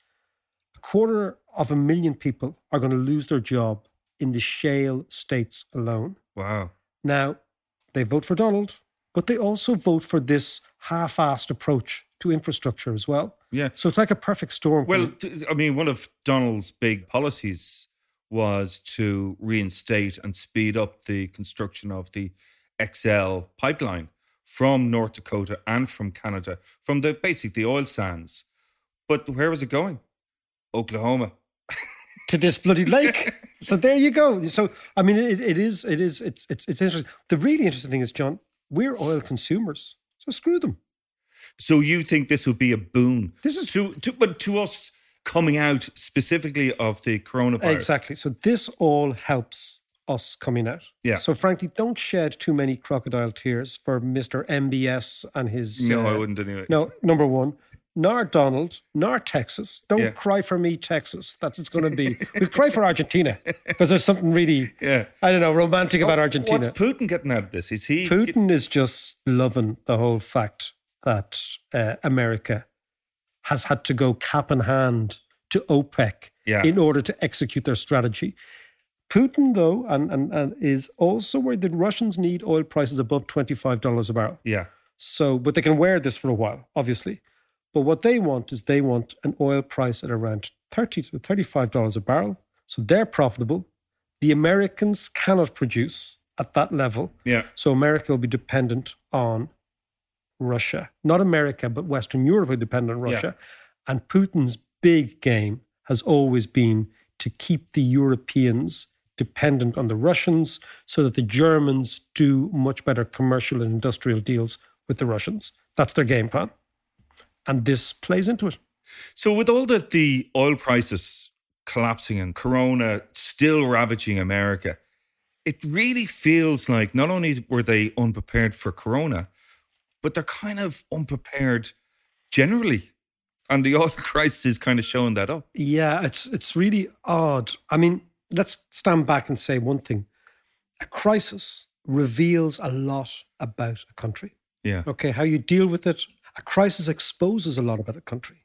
250,000 people are going to lose their job in the shale states alone. Wow. Now, they vote for Donald, but they also vote for this half-assed approach to infrastructure as well. Yeah. So it's like a perfect storm. Well, I mean, one of Donald's big policies was to reinstate and speed up the construction of the XL pipeline from North Dakota and from Canada, from the oil sands. But where was it going? Oklahoma. To this bloody lake. So there you go. So, I mean, it's interesting. The really interesting thing is, John, we're oil consumers. So screw them. So you think this would be a boon? This is but to us coming out specifically of the coronavirus. Exactly. So this all helps us coming out. Yeah. So frankly, don't shed too many crocodile tears for Mr. MBS and his... No, I wouldn't anyway. No, number one. nor Donald, nor Texas. Don't cry for me, Texas. That's what it's going to be. We'll cry for Argentina because there's something really, I don't know, romantic about Argentina. What's Putin getting out of this? Is he? Putin is just loving the whole fact that America has had to go cap in hand to OPEC in order to execute their strategy. Putin, though, and is also worried that Russians need oil prices above $25 a barrel. Yeah. So, but they can wear this for a while, obviously. But what they want is they want an oil price at around $30 to $35 a barrel. So they're profitable. The Americans cannot produce at that level. Yeah. So America will be dependent on Russia. Not America, but Western Europe will be dependent on Russia. Yeah. And Putin's big game has always been to keep the Europeans dependent on the Russians so that the Germans do much better commercial and industrial deals with the Russians. That's their game plan. And this plays into it. So with all the oil prices collapsing and Corona still ravaging America, it really feels like not only were they unprepared for Corona, but they're kind of unprepared generally. And the oil crisis is kind of showing that up. Yeah, it's really odd. I mean, let's stand back and say one thing. A crisis reveals a lot about a country. Yeah. Okay, how you deal with it. A crisis exposes a lot about a country.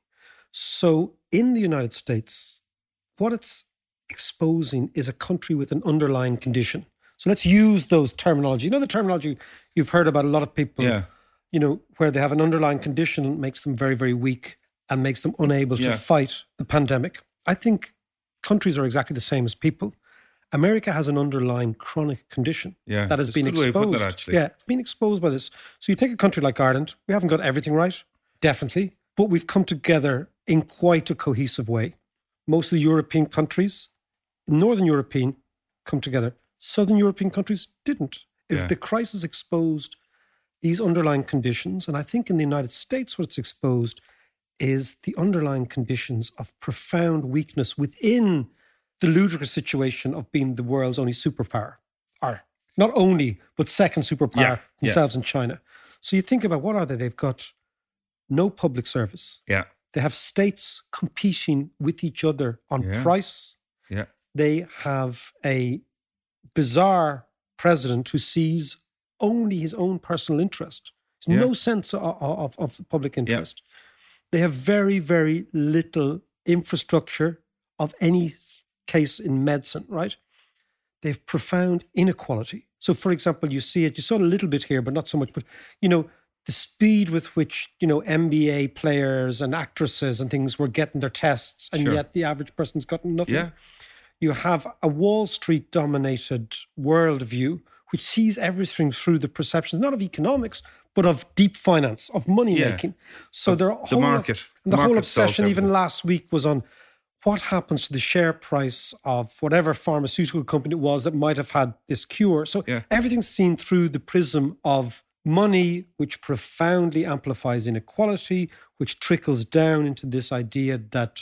So in the United States, what it's exposing is a country with an underlying condition. So let's use those terminology. You know the terminology you've heard about a lot of people, you know, where they have an underlying condition that makes them very, very weak and makes them unable to fight the pandemic. I think countries are exactly the same as people. America has an underlying chronic condition that has been exposed. It's been exposed by this. So you take a country like Ireland, we haven't got everything right, definitely, but we've come together in quite a cohesive way. Most of the European countries, Northern European, come together. Southern European countries didn't. If the crisis exposed these underlying conditions, and I think in the United States what it's exposed is the underlying conditions of profound weakness within the ludicrous situation of being the world's only superpower. Or not only, but second superpower themselves in China. So you think about what are they? They've got no public service. Yeah. They have states competing with each other on price. Yeah. They have a bizarre president who sees only his own personal interest. There's no sense of public interest. Yeah. They have very, very little infrastructure of any case in medicine, right? They have profound inequality. So, for example, you see it, you saw it a little bit here, but not so much. But, you know, the speed with which, you know, NBA players and actresses and things were getting their tests, and yet the average person's gotten nothing. Yeah. You have a Wall Street dominated worldview which sees everything through the perceptions, not of economics, but of deep finance, of money making. So the market. The whole obsession even last week was on what happens to the share price of whatever pharmaceutical company it was that might have had this cure. So everything's seen through the prism of money, which profoundly amplifies inequality, which trickles down into this idea that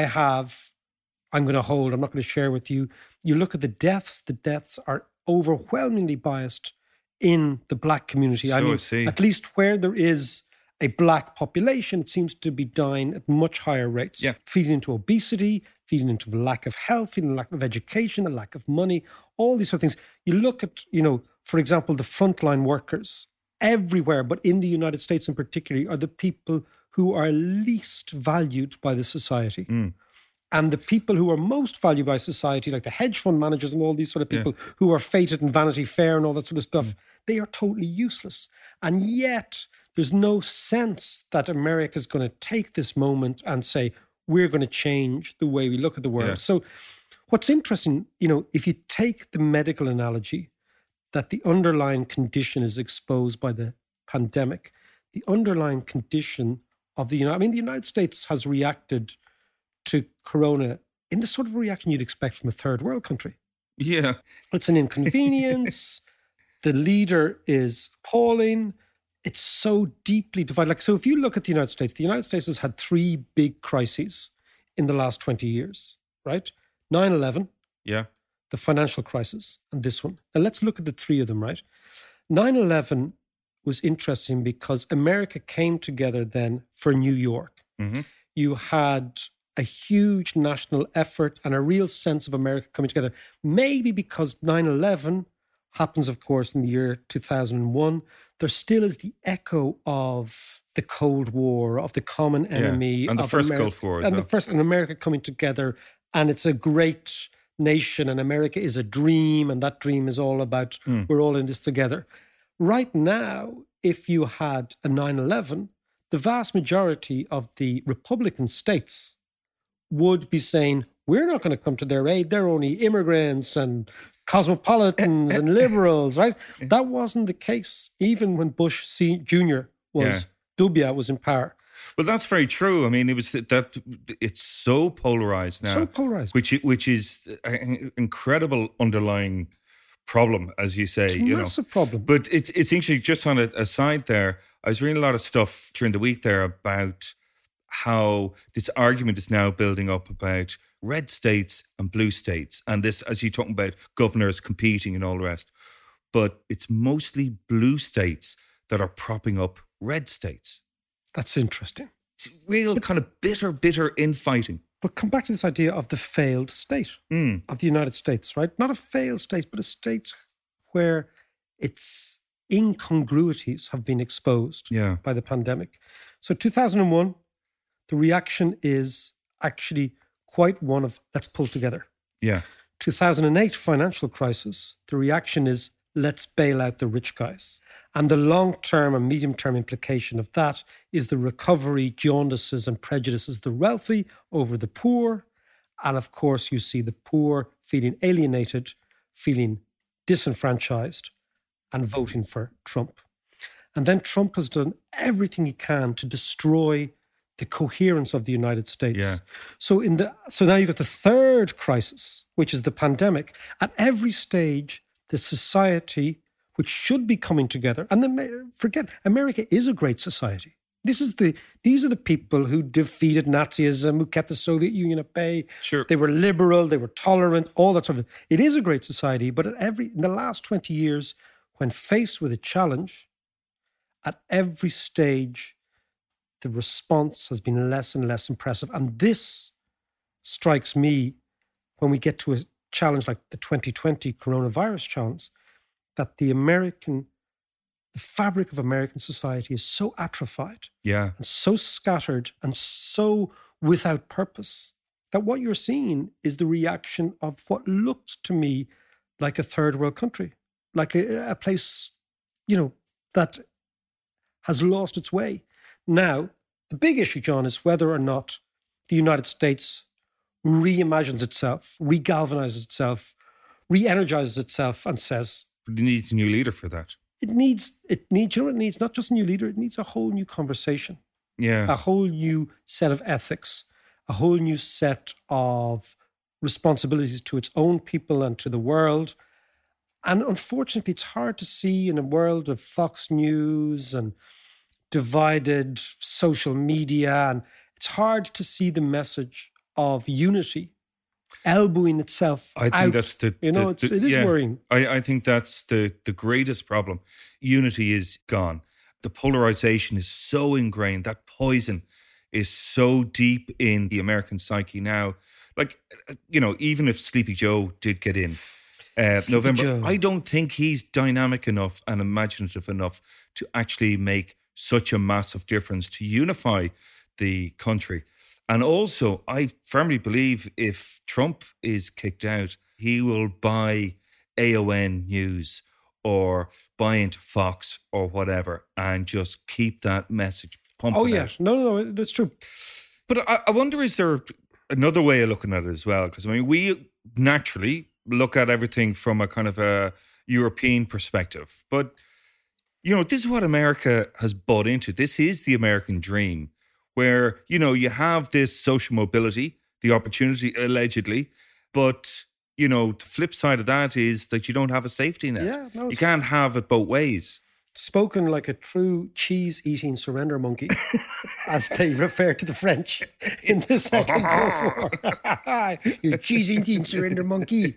I'm going to hold, I'm not going to share with you. You look at the deaths are overwhelmingly biased in the black community. I mean, at least where there is a black population, it seems to be dying at much higher rates, feeding into obesity, feeding into the lack of health, feeding lack of education, a lack of money, all these sort of things. You look at, you know, for example, the frontline workers everywhere, but in the United States in particular, are the people who are least valued by the society. Mm. And the people who are most valued by society, like the hedge fund managers and all these sort of people who are fated in Vanity Fair and all that sort of stuff, they are totally useless. And yet there's no sense that America is going to take this moment and say, we're going to change the way we look at the world. Yeah. So what's interesting, you know, if you take the medical analogy that the underlying condition is exposed by the pandemic, the underlying condition of the United States has reacted to Corona in the sort of reaction you'd expect from a third world country. Yeah. It's an inconvenience. The leader is appalling. It's so deeply divided. Like, so if you look at the United States has had three big crises in the last 20 years, right? 9/11. Yeah. The financial crisis, and this one. Now let's look at the three of them, right? 9/11 was interesting because America came together then for New York. Mm-hmm. You had a huge national effort and a real sense of America coming together. Maybe because 9/11 happens, of course, in the year 2001. There still is the echo of the Cold War, of the common enemy. And the first Gulf War. And America coming together. And it's a great nation, and America is a dream, and that dream is all about we're all in this together. Right now, if you had a 9/11, the vast majority of the Republican states would be saying, we're not going to come to their aid. They're only immigrants and cosmopolitans and liberals, right? That wasn't the case even when Bush Jr. Dubia was in power. Well, that's very true. I mean, it's so polarized now. So polarized. Which is an incredible underlying problem, as you say. It's a massive problem. But it's actually, just on a side there, I was reading a lot of stuff during the week there about how this argument is now building up about red states and blue states. And this, as you're talking about, governors competing and all the rest. But it's mostly blue states that are propping up red states. That's interesting. It's real kind of bitter infighting. But come back to this idea of the failed state of the United States, right? Not a failed state, but a state where its incongruities have been exposed by the pandemic. So 2001, the reaction is actually quite one of, let's pull together. Yeah. 2008 financial crisis, the reaction is, let's bail out the rich guys. And the long-term and medium-term implication of that is the recovery jaundices and prejudices the wealthy over the poor. And of course, you see the poor feeling alienated, feeling disenfranchised, and voting for Trump. And then Trump has done everything he can to destroy the coherence of the United States. Yeah. So now you've got the third crisis, which is the pandemic. At every stage, the society, which should be coming together, and then forget, America is a great society. These are the people who defeated Nazism, who kept the Soviet Union at bay. Sure. They were liberal, they were tolerant, all that sort of. It is a great society, but in the last 20 years, when faced with a challenge, at every stage, the response has been less and less impressive. And this strikes me when we get to a challenge like the 2020 coronavirus challenge, that the fabric of American society is so atrophied and so scattered and so without purpose that what you're seeing is the reaction of what looks to me like a third world country, like a place, that has lost its way. Now, the big issue, John, is whether or not the United States reimagines itself, regalvanizes itself, re-energizes itself and says... But it needs a new leader for that. It needs, not just a new leader, it needs a whole new conversation. Yeah. A whole new set of ethics, a whole new set of responsibilities to its own people and to the world. And unfortunately, it's hard to see in a world of Fox News and divided social media, and it's hard to see the message of unity elbowing itself out. I think that's it is worrying. I think that's the greatest problem. Unity is gone. The polarization is so ingrained. That poison is so deep in the American psyche now. Like, even if Sleepy Joe did get in November, Joe. I don't think he's dynamic enough and imaginative enough to actually make such a massive difference to unify the country. And also, I firmly believe if Trump is kicked out, he will buy AON News or buy into Fox or whatever and just keep that message pumping out. Oh, yeah. No, that's true. But I wonder, is there another way of looking at it as well? Because, we naturally look at everything from a kind of a European perspective. But, this is what America has bought into. This is the American dream, where, you have this social mobility, the opportunity, allegedly, but, the flip side of that is that you don't have a safety net. Yeah, no, you can't have it both ways. Spoken like a true cheese-eating surrender monkey, as they refer to the French in the Second Gulf War. You cheese-eating surrender monkey.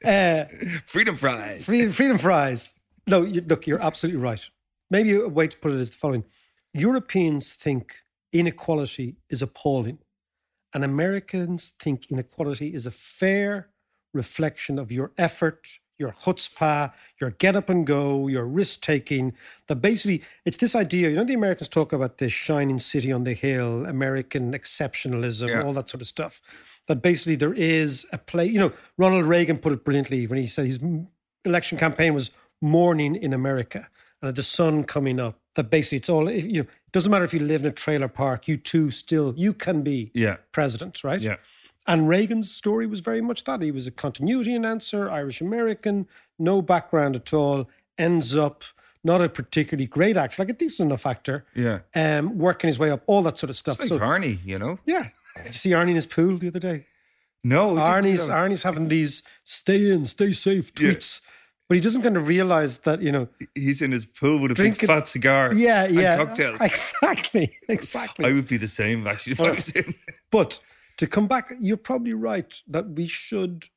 Freedom fries. Freedom fries. No, look, you're absolutely right. Maybe a way to put it is the following. Europeans think inequality is appalling. And Americans think inequality is a fair reflection of your effort, your chutzpah, your get up and go, your risk taking. That basically, it's this idea, the Americans talk about the shining city on the hill, American exceptionalism, all that sort of stuff. That basically there is a play, Ronald Reagan put it brilliantly when he said his election campaign was morning in America and the sun coming up. That basically it's all, it doesn't matter if you live in a trailer park, you can be president, right? Yeah. And Reagan's story was very much that. He was a continuity announcer, Irish American, no background at all, ends up not a particularly great actor, like a decent enough actor, working his way up, all that sort of stuff. It's like Arnie, Yeah. Did you see Arnie in his pool the other day? No. Arnie's having these stay in, stay safe tweets. Yeah. But he doesn't kind of realise that, he's in his pool with a big fat cigar and cocktails. Exactly. I would be the same, actually, if I was him. But to come back, you're probably right that we should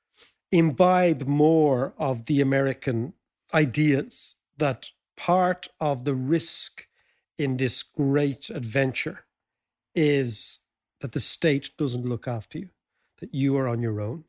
imbibe more of the American ideas, that part of the risk in this great adventure is that the state doesn't look after you, that you are on your own.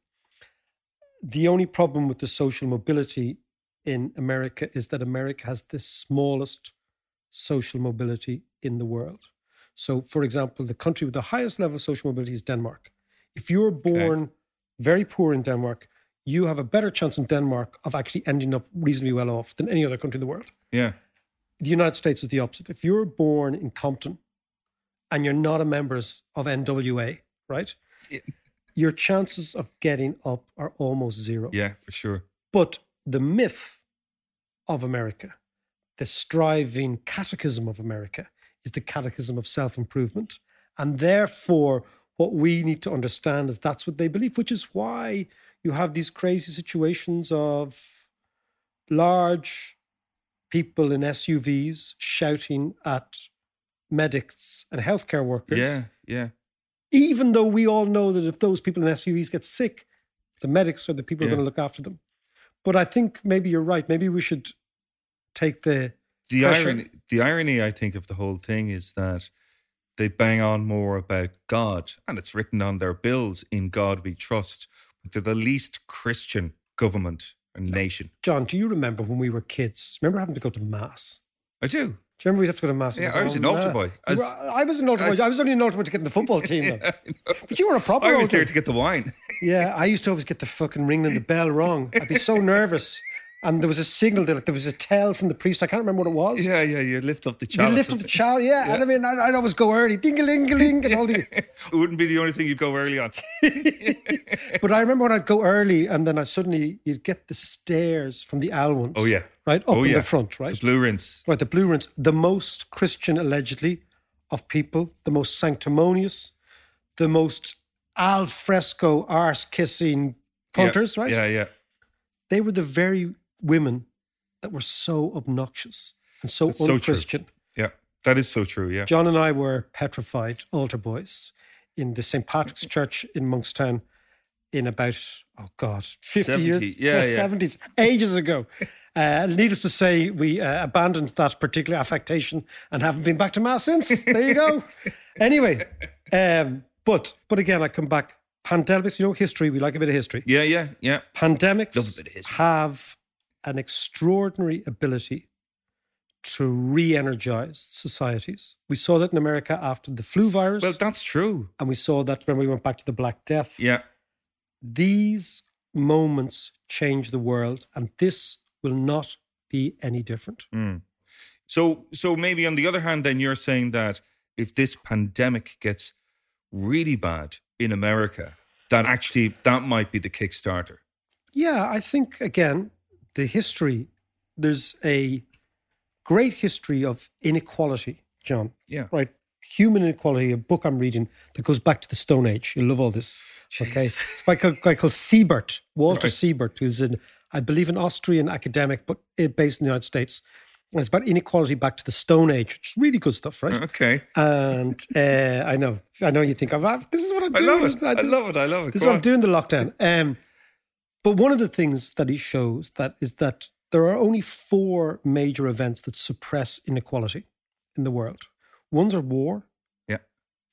The only problem with the social mobility in America is that America has the smallest social mobility in the world. So, for example, the country with the highest level of social mobility is Denmark. If you're born very poor in Denmark, you have a better chance in Denmark of actually ending up reasonably well off than any other country in the world. Yeah. The United States is the opposite. If you're born in Compton and you're not a member of NWA, right? Your chances of getting up are almost zero. Yeah, for sure. But the myth of America, the striving catechism of America, is the catechism of self-improvement. And therefore, what we need to understand is that's what they believe, which is why you have these crazy situations of large people in SUVs shouting at medics and healthcare workers. Yeah. Even though we all know that if those people in SUVs get sick, the medics are the people who are going to look after them. But I think maybe you're right. Maybe we should take the irony, I think, of the whole thing is that they bang on more about God, and it's written on their bills, in God we trust. But they're the least Christian government and nation. John, do you remember when we were kids? Remember having to go to Mass? I do. Do you remember we'd have to go to Mass? Yeah, I was an altar boy. I was an altar boy. I was only an altar boy to get in the football team. But you were a proper altar. I was altar. there to get the wine. Yeah, I used to always get the fucking ringing the bell wrong. I'd be so nervous. And there was a signal, there was a tell from the priest. I can't remember what it was. Yeah, you lift up the chalice. You lift up the chalice, yeah. And I mean, I'd always go early, ding-a-ling-a-ling, and all the... It wouldn't be the only thing you'd go early on. But I remember when I'd go early and then you'd get the stairs from the Alwins. Oh, yeah. Right, up in the front, right? The blue rinse. Right, the blue rinse. The most Christian, allegedly, of people, the most sanctimonious, the most al fresco, arse-kissing punters, right? Yeah. They were the very women that were so obnoxious and so un-Christian. Yeah, that is so true, yeah. John and I were petrified altar boys in the St. Patrick's Church in Monkstown in about, 50 years? Yeah. 70s, ages ago. Needless to say, we abandoned that particular affectation and haven't been back to Mass since. There you go. Anyway, but again, I come back. Pandemics, history, we like a bit of history. Yeah. Pandemics love a bit of history. Have an extraordinary ability to re-energize societies. We saw that in America after the flu virus. Well, that's true. And we saw that when we went back to the Black Death. Yeah. These moments change the world, and this will not be any different. Mm. So maybe on the other hand, then you're saying that if this pandemic gets really bad in America, that might be the Kickstarter. Yeah, I think, again, there's a great history of inequality, John. Yeah. Right? Human Inequality, a book I'm reading that goes back to the Stone Age. You'll love all this. Jeez. Okay. It's by a guy called Siebert, Walter Siebert, who's I believe an Austrian academic, but based in the United States. And it's about inequality back to the Stone Age, which is really good stuff, right? Okay. And I know you think, this is what I'm doing. I love it. This is what I'm doing in the lockdown. But one of the things that he shows is that there are only 4 major events that suppress inequality in the world. Ones are war,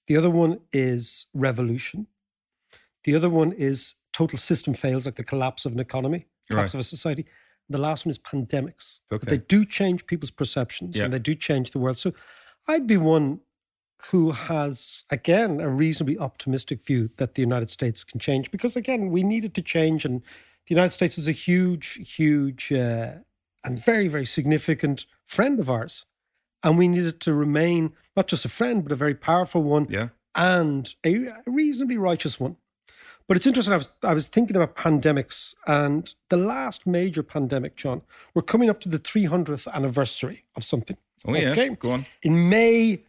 The other one is revolution. The other one is total system fails, like the collapse of an economy, collapse of a society. The last one is pandemics. Okay. But they do change people's perceptions and they do change the world. So I'd be one who has, again, a reasonably optimistic view that the United States can change because, again, we needed to change. And the United States is a huge and very, very significant friend of ours. And we needed to remain not just a friend, but a very powerful one and a reasonably righteous one. But it's interesting, I was thinking about pandemics, and the last major pandemic, John, we're coming up to the 300th anniversary of something. Oh, yeah. Go on. In May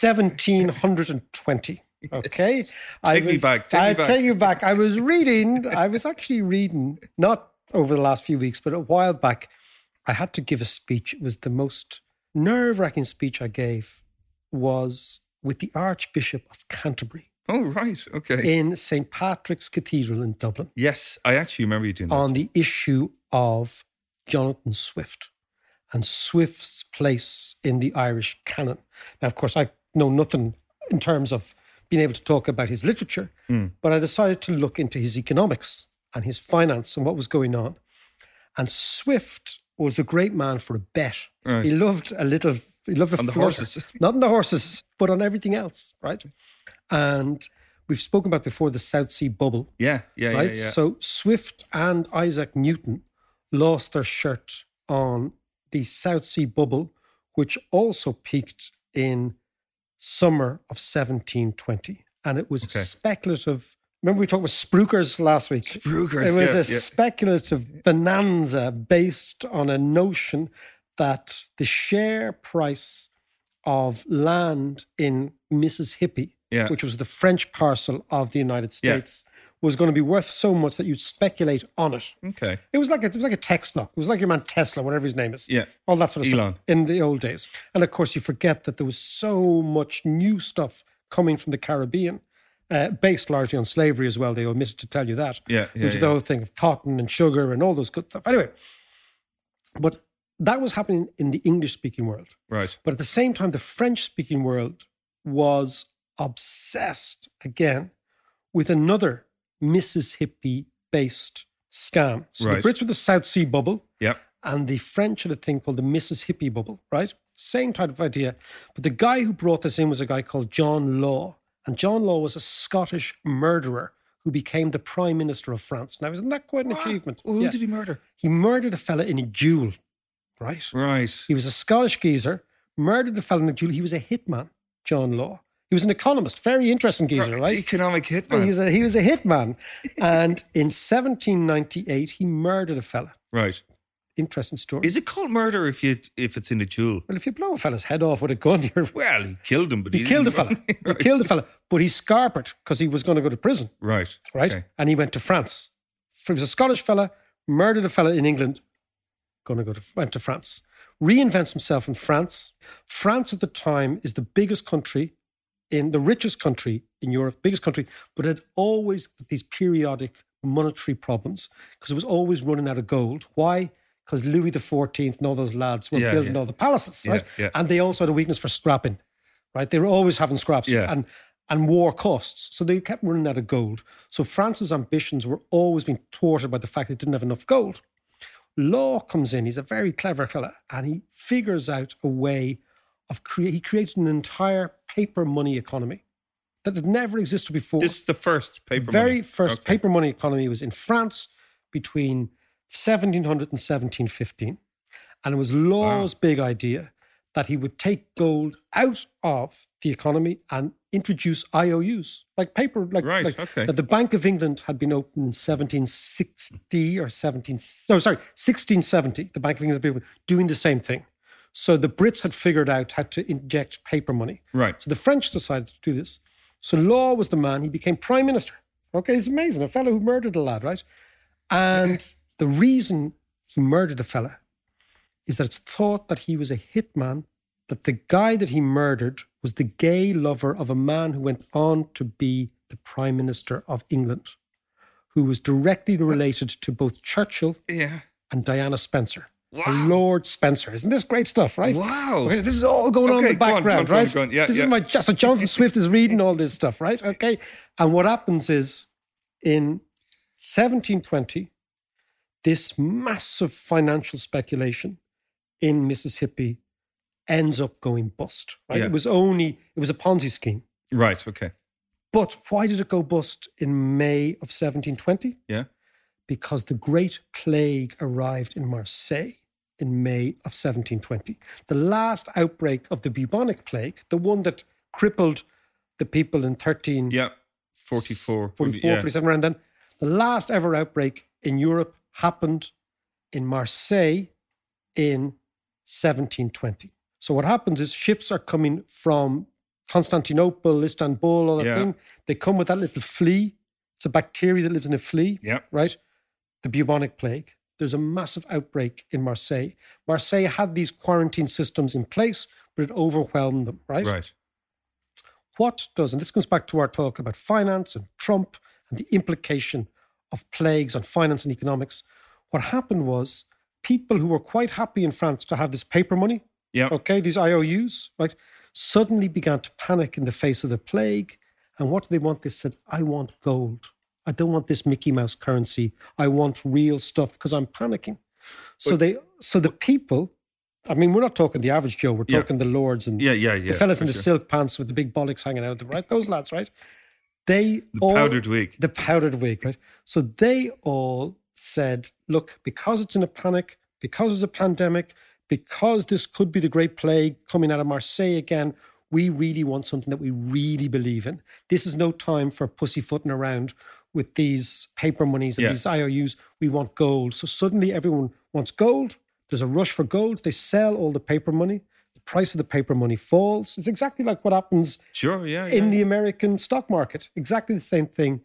1720. Okay. Take me back. I'll take you back. I was actually reading, not over the last few weeks, but a while back, I had to give a speech. It was the most nerve-wracking speech I gave was with the Archbishop of Canterbury. Oh, right. Okay. In St. Patrick's Cathedral in Dublin. Yes, I actually remember you doing that. On the issue of Jonathan Swift and Swift's place in the Irish canon. Now, of course, I know nothing in terms of being able to talk about his literature, but I decided to look into his economics and his finance and what was going on. And Swift was a great man for a bet. Right. He loved on the horses. Not on the horses, but on everything else, right? And we've spoken about before the South Sea bubble. Yeah. So Swift and Isaac Newton lost their shirt on the South Sea bubble, which also peaked in summer of 1720. And it was speculative. Remember we talked about spruikers last week? Spruikers, It was a speculative bonanza based on a notion that the share price of land in Mississippi, which was the French parcel of the United States, was going to be worth so much that you'd speculate on it. Okay. It was like a tech stock. It was like your man Tesla, whatever his name is. Yeah. All that sort of Elon. stuff in the old days. And of course, you forget that there was so much new stuff coming from the Caribbean, based largely on slavery as well. They omitted to tell you that. Which is the whole thing of cotton and sugar and all those good stuff. Anyway, but that was happening in the English-speaking world. Right. But at the same time, the French-speaking world was obsessed again with another Mississippi-based scam. So the Brits were the South Sea bubble, and the French had a thing called the Mississippi bubble, right? Same type of idea. But the guy who brought this in was a guy called John Law. And John Law was a Scottish murderer who became the Prime Minister of France. Now, isn't that quite an achievement? Who did he murder? He murdered a fella in a duel, right? Right. He was a Scottish geezer, murdered a fella in a duel. He was a hitman, John Law. He was an economist, very interesting geezer, right? Economic hitman. He was a hitman. And in 1798, he murdered a fella. Right. Interesting story. Is it called murder if it's in a duel? Well, if you blow a fella's head off with a gun, well, he killed him, but he killed a fella. Right. He killed a fella, but he scarpered because he was going to go to prison. Right. Okay. And he went to France. He was a Scottish fella, murdered a fella in England, went to France. Reinvents himself in France. France at the time is the biggest country, the richest country in Europe, biggest country, but it had always these periodic monetary problems because it was always running out of gold. Why? Because Louis XIV and all those lads were building all the palaces, right? And they also had a weakness for scrapping, right? They were always having scraps and war costs. So they kept running out of gold. So France's ambitions were always being thwarted by the fact they didn't have enough gold. Law comes in. He's a very clever fella, and he figures out a way of he created an entire paper money economy that had never existed before. This is the first paper money. Very first paper money economy was in France between 1700 and 1715. And it was Law's big idea that he would take gold out of the economy and introduce IOUs, like paper, that the Bank of England had been opened in 1670. The Bank of England had been doing the same thing. So the Brits had figured out how to inject paper money. Right. So the French decided to do this. So Law was the man. He became Prime Minister. Okay, it's amazing. A fellow who murdered a lad, right? And the reason he murdered a fella is that it's thought that he was a hitman, that the guy that he murdered was the gay lover of a man who went on to be the Prime Minister of England, who was directly related to both Churchill and Diana Spencer. Lord Spencer. Isn't this great stuff, right? Wow. Okay, this is all going on in the background, right? Go on. Yeah, this is so Jonathan Swift is reading all this stuff, right? Okay. And what happens is in 1720, this massive financial speculation in Mississippi ends up going bust, right? Yeah. It was a Ponzi scheme. Right, okay. But why did it go bust in May of 1720? Yeah. Because the Great Plague arrived in Marseille in May of 1720. The last outbreak of the bubonic plague, the one that crippled the people in 44, 47 around then. The last ever outbreak in Europe happened in Marseille in 1720. So what happens is ships are coming from Constantinople, Istanbul, all that thing. They come with that little flea. It's a bacteria that lives in a flea, right? The bubonic plague. There's a massive outbreak in Marseille. Marseille had these quarantine systems in place, but it overwhelmed them, right? Right. What does, and this comes back to our talk about finance and Trump and the implication of plagues on finance and economics. What happened was people who were quite happy in France to have this paper money, these IOUs, right, suddenly began to panic in the face of the plague. And what do they want? They said, I want gold. I don't want this Mickey Mouse currency. I want real stuff because I'm panicking. So the people, I mean, we're not talking the average Joe. We're talking the lords and the fellas in the silk pants with the big bollocks hanging out of them, right? Those lads, right? The powdered wig, right? So they all said, look, because it's in a panic, because there's a pandemic, because this could be the Great Plague coming out of Marseille again, we really want something that we really believe in. This is no time for pussyfooting around with these paper monies and these IOUs. We want gold. So suddenly everyone wants gold. There's a rush for gold. They sell all the paper money. The price of the paper money falls. It's exactly like what happens in the American stock market. Exactly the same thing.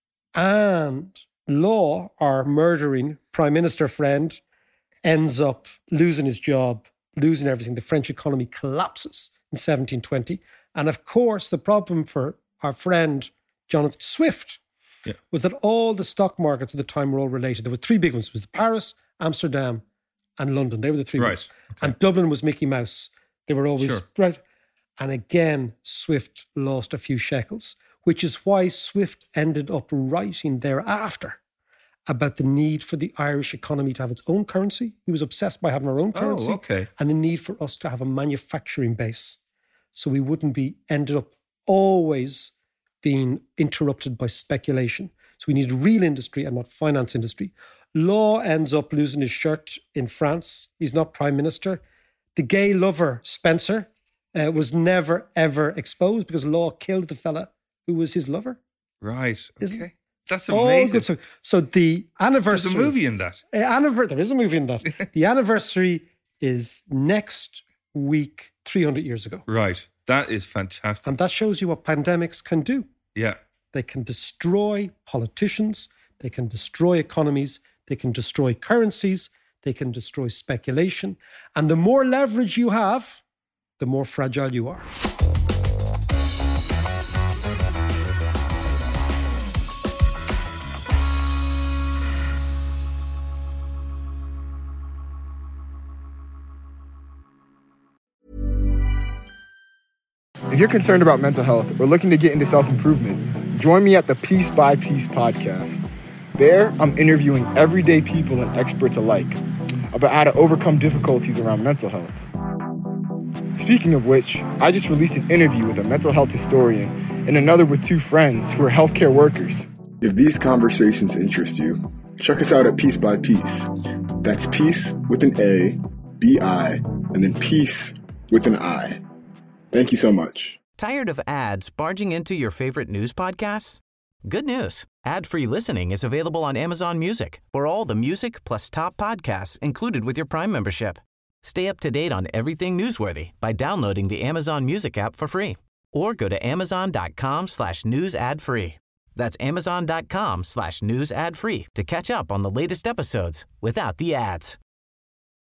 And Law, our murdering prime minister friend, ends up losing his job, losing everything. The French economy collapses in 1720. And of course, the problem for our friend Jonathan Swift was that all the stock markets at the time were all related. There were three big ones. It was Paris, Amsterdam, and London. They were the three ones. Okay. And Dublin was Mickey Mouse. They were always right. And again, Swift lost a few shekels, which is why Swift ended up writing thereafter about the need for the Irish economy to have its own currency. He was obsessed by having our own currency and the need for us to have a manufacturing base. So we wouldn't be ended up always being interrupted by speculation. So we need real industry and not finance industry. Law ends up losing his shirt in France. He's not prime minister. The gay lover, Spencer, was never, ever exposed because Law killed the fella who was his lover. Right. Okay. That's amazing. So the anniversary... There's a movie in that. There is a movie in that. The anniversary is next week, 300 years ago. Right. That is fantastic. And that shows you what pandemics can do. Yeah. They can destroy politicians. They can destroy economies. They can destroy currencies. They can destroy speculation. And the more leverage you have, the more fragile you are. If you're concerned about mental health or looking to get into self-improvement, join me at the Piece by Piece podcast. There, I'm interviewing everyday people and experts alike about how to overcome difficulties around mental health. Speaking of which, I just released an interview with a mental health historian and another with two friends who are healthcare workers. If these conversations interest you, check us out at Piece by Piece. That's Peace with an A, B-I, and then Peace with an I. Thank you so much. Tired of ads barging into your favorite news podcasts? Good news. Ad-free listening is available on Amazon Music for all the music plus top podcasts included with your Prime membership. Stay up to date on everything newsworthy by downloading the Amazon Music app for free or go to amazon.com/news ad free. That's amazon.com/news ad free to catch up on the latest episodes without the ads.